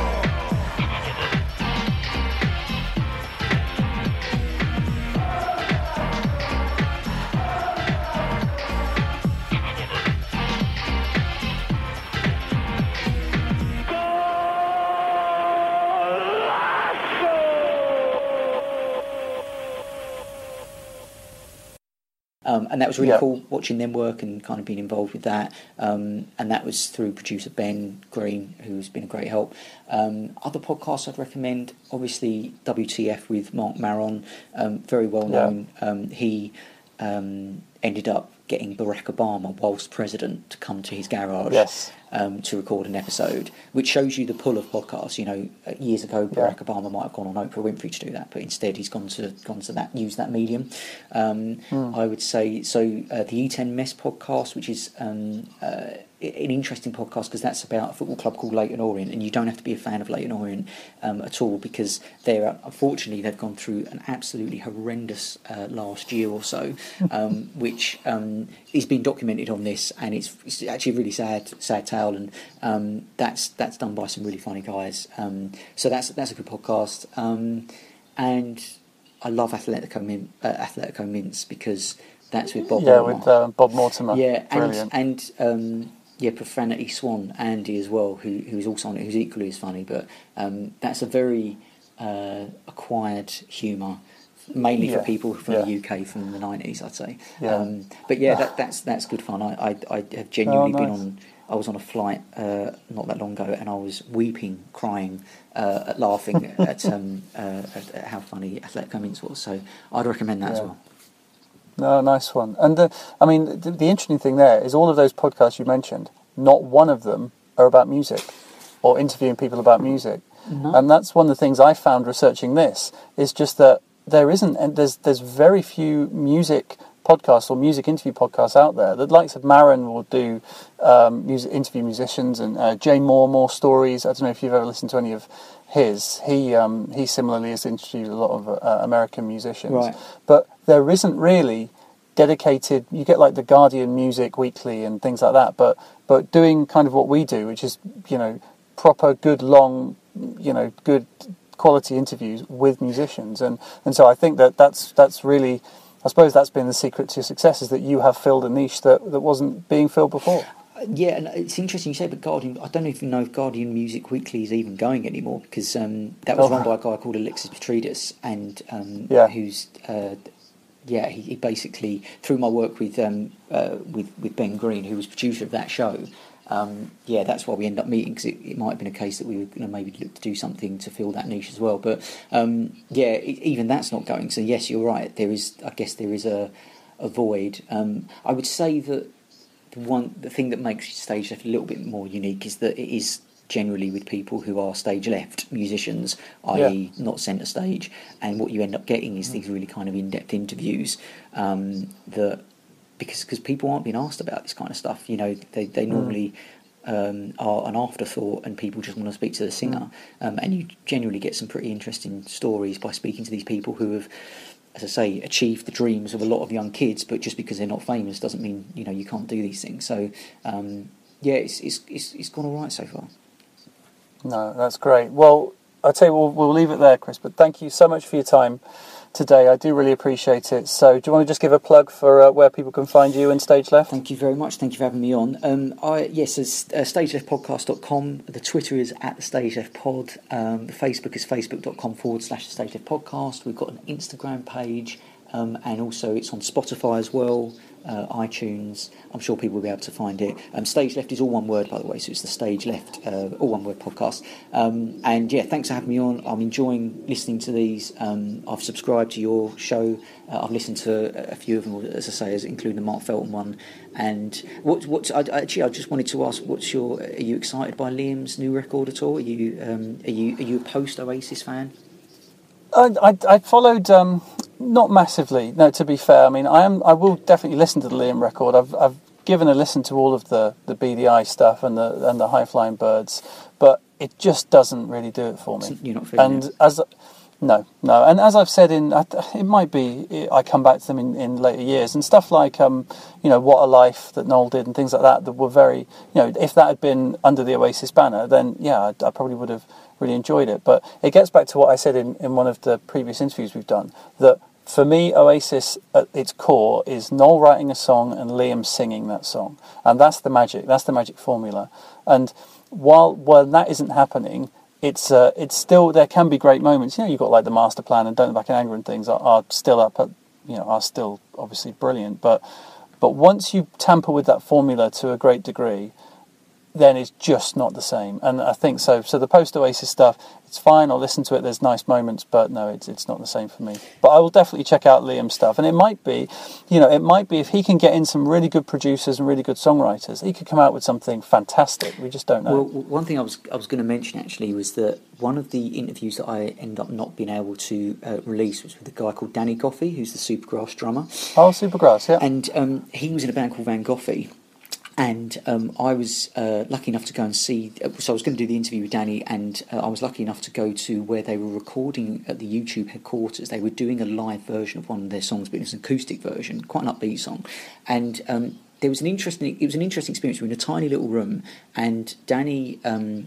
And that was really cool, watching them work and kind of being involved with that. And that was through producer Ben Green, who's been a great help. Other podcasts I'd recommend, obviously WTF with Mark Maron, very well known. He ended up getting Barack Obama, whilst president, to come to his garage to record an episode, which shows you the pull of podcasts. Years ago, Barack Obama might have gone on Oprah Winfrey to do that, but instead he's gone to that, use that medium. I would say the E10 Mess podcast, which is an interesting podcast because that's about a football club called Leyton Orient, and you don't have to be a fan of Leyton Orient at all, because unfortunately they've gone through an absolutely horrendous last year or so, which is being documented on this, and it's actually a really sad tale, and that's done by some really funny guys. So that's a good podcast, and I love Atletico Mints because that's with Bob Mortimer. With Bob Mortimer. Brilliant. And Profanity Swan, Andy as well, who's also on it, who's equally as funny. But that's a very acquired humour, mainly for people from the UK from the 90s, I'd say. That's good fun. I have genuinely been on. I was on a flight not that long ago, and I was weeping, crying, laughing at how funny Atletico Mints was. So I'd recommend that as well. No, nice one. And the interesting thing there is all of those podcasts you mentioned, not one of them are about music or interviewing people about music. No. And that's one of the things I found researching this, is just that there's very few music podcasts or music interview podcasts out there. The likes of Maron will do interview musicians, and Jay Moore Stories. I don't know if you've ever listened to any of his. He similarly has interviewed a lot of American musicians. Right. But there isn't really dedicated. You get like the Guardian Music Weekly and things like that, but doing kind of what we do, which is proper good long good quality interviews with musicians, and so I think that's really, I suppose that's been the secret to your success, is that you have filled a niche that wasn't being filled before. Yeah, and it's interesting you say, but Guardian, I don't know if Guardian Music Weekly is even going anymore, because that was run by a guy called Alexis Petridis, and who's he basically, through my work with Ben Green, who was producer of that show, that's why we end up meeting, because it might have been a case that we were going to maybe look to do something to fill that niche as well. But even that's not going. So yes, you're right. I guess there is a void. I would say that the thing that makes Stage Left a little bit more unique is that it is generally with people who are stage left musicians, i.e. not centre stage, and what you end up getting is these really kind of in-depth interviews that. Because people aren't being asked about this kind of stuff, they normally are an afterthought and people just want to speak to the singer. And you generally get some pretty interesting stories by speaking to these people who have, as I say, achieved the dreams of a lot of young kids, but just because they're not famous doesn't mean, you know, you can't do these things. So, it's gone all right so far. No, that's great. Well, I'll tell you, we'll leave it there, Chris, but thank you so much for your time today. I do really appreciate it. So do you want to just give a plug for where people can find you and Stage Left? Thank you very much. Thank you for having me on. It's stageleftpodcast.com. The Twitter is @thestageleftpod. The Facebook is facebook.com/thestageleftpodcast. We've got an Instagram page, and also it's on Spotify as well, iTunes. I'm sure people will be able to find it. Stage Left is all one word, by the way, so it's the Stage Left, all one word podcast. And yeah, thanks for having me on. I'm enjoying listening to these. I've subscribed to your show. I've listened to a few of them, as I say, including the Mark Felton one. And I just wanted to ask, are you excited by Liam's new record at all? Are you a post Oasis fan? I followed, not massively. No, to be fair, I mean, I will definitely listen to the Liam record. I've given a listen to all of the BDI stuff and the High Flying Birds, but it just doesn't really do it for me. You're not feeling it? No, and as I've said, it might be I come back to them in later years and stuff like What a Life that Noel did and things like that were very, if that had been under the Oasis banner, then yeah, I probably would have really enjoyed it. But it gets back to what I said in one of the previous interviews we've done, that for me, Oasis at its core is Noel writing a song and Liam singing that song, and that's the magic formula. And while that isn't happening, it's still, there can be great moments. You've got like the Master Plan and Don't Look Back in Anger and things are still up at, are still obviously brilliant. But once you tamper with that formula to a great degree, then it's just not the same. And I think so the post-Oasis stuff, it's fine, I'll listen to it, there's nice moments, but no, it's not the same for me. But I will definitely check out Liam's stuff, and it might be if he can get in some really good producers and really good songwriters, he could come out with something fantastic. We just don't know. Well, one thing I was going to mention actually was that one of the interviews that I ended up not being able to release was with a guy called Danny Goffey, who's the Supergrass drummer. Oh, Supergrass, yeah. And he was in a band called Van Goffey. And I was lucky enough to go and see. So I was going to do the interview with Danny, and I was lucky enough to go to where they were recording at the YouTube headquarters. They were doing a live version of one of their songs, but it was an acoustic version, quite an upbeat song. And it was an interesting experience. We were in a tiny little room, and Danny.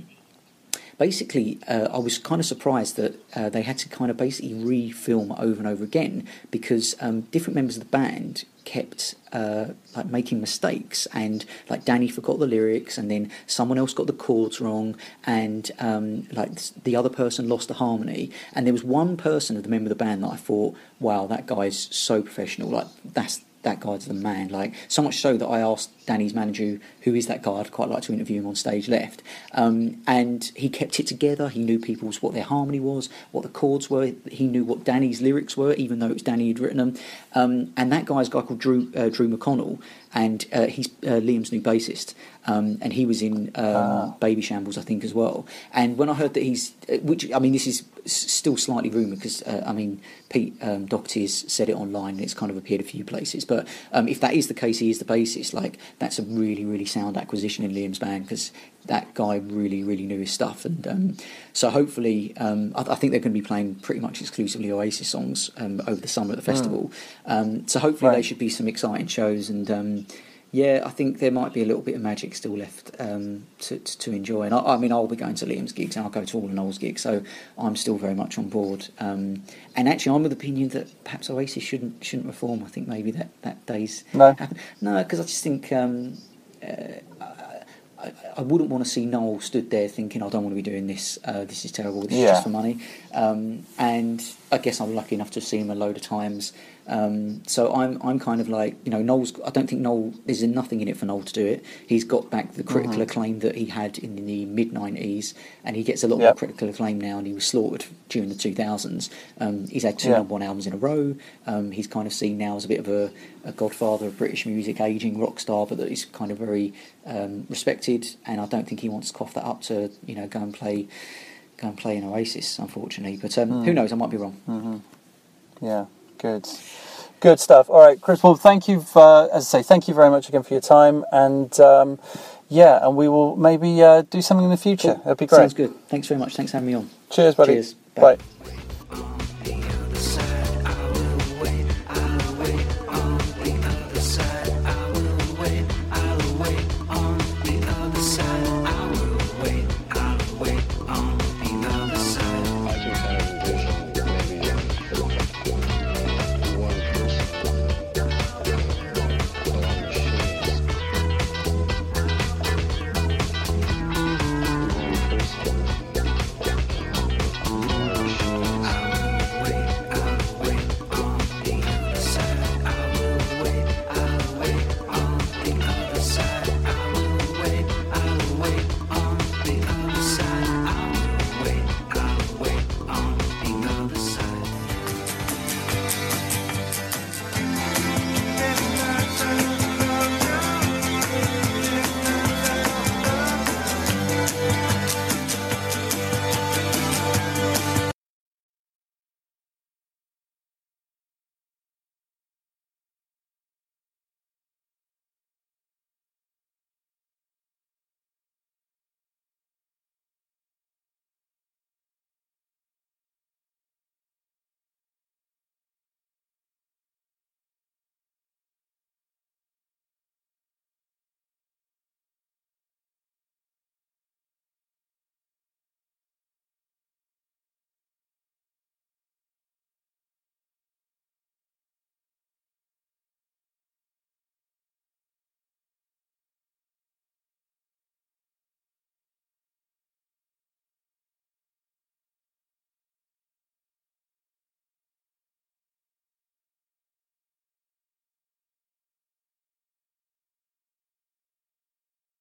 Basically, I was kind of surprised that they had to kind of basically re-film over and over again because different members of the band kept making mistakes, and like Danny forgot the lyrics, and then someone else got the chords wrong, and the other person lost the harmony. And there was one person of the member of the band that I thought, wow, that guy's so professional. Like that guy's the man. Like, so much so that I asked Danny's manager, who is that guy? I'd quite like to interview him on Stage Left. And he kept it together. He knew what their harmony was, what the chords were. He knew what Danny's lyrics were, even though it was Danny who'd written them. And that guy's a guy called Drew McConnell, and he's Liam's new bassist. And he was in Baby Shambles, I think, as well. And when I heard that this is still slightly rumour because, Pete Doherty has said it online and it's kind of appeared a few places. But if that is the case, he is the bassist, that's a really, really sound acquisition in Liam's band because that guy really, really knew his stuff. And so hopefully, I think they're going to be playing pretty much exclusively Oasis songs over the summer at the festival. So hopefully there should be some exciting shows, and I think there might be a little bit of magic still left to enjoy. And I'll be going to Liam's gigs and I'll go to all the Noel's gigs, so I'm still very much on board. And actually, I'm of the opinion that perhaps Oasis shouldn't reform. I think maybe that day's happened. No, because I just think I wouldn't want to see Noel stood there thinking, I don't want to be doing this. This is terrible. This is just for money. And I guess I'm lucky enough to see him a load of times. So I'm kind of like, Noel's. I don't think Noel. There's nothing in it for Noel to do it. He's got back the critical acclaim that he had in the mid-90s, and he gets a lot more critical acclaim now. And he was slaughtered during the 2000s. He's had 2 number 1 albums in a row. He's kind of seen now as a bit of a godfather of British music, aging rock star, but that he's kind of very respected. And I don't think he wants to cough that up to go and play in Oasis, unfortunately. But who knows? I might be wrong. Mm-hmm. Yeah. Good stuff. All right, Chris. Well, thank you. Thank you very much again for your time. And Yeah, and we will maybe do something in the future. Cool. That'd be great. Sounds good. Thanks very much. Thanks for having me on. Cheers, buddy. Cheers. Bye. Bye.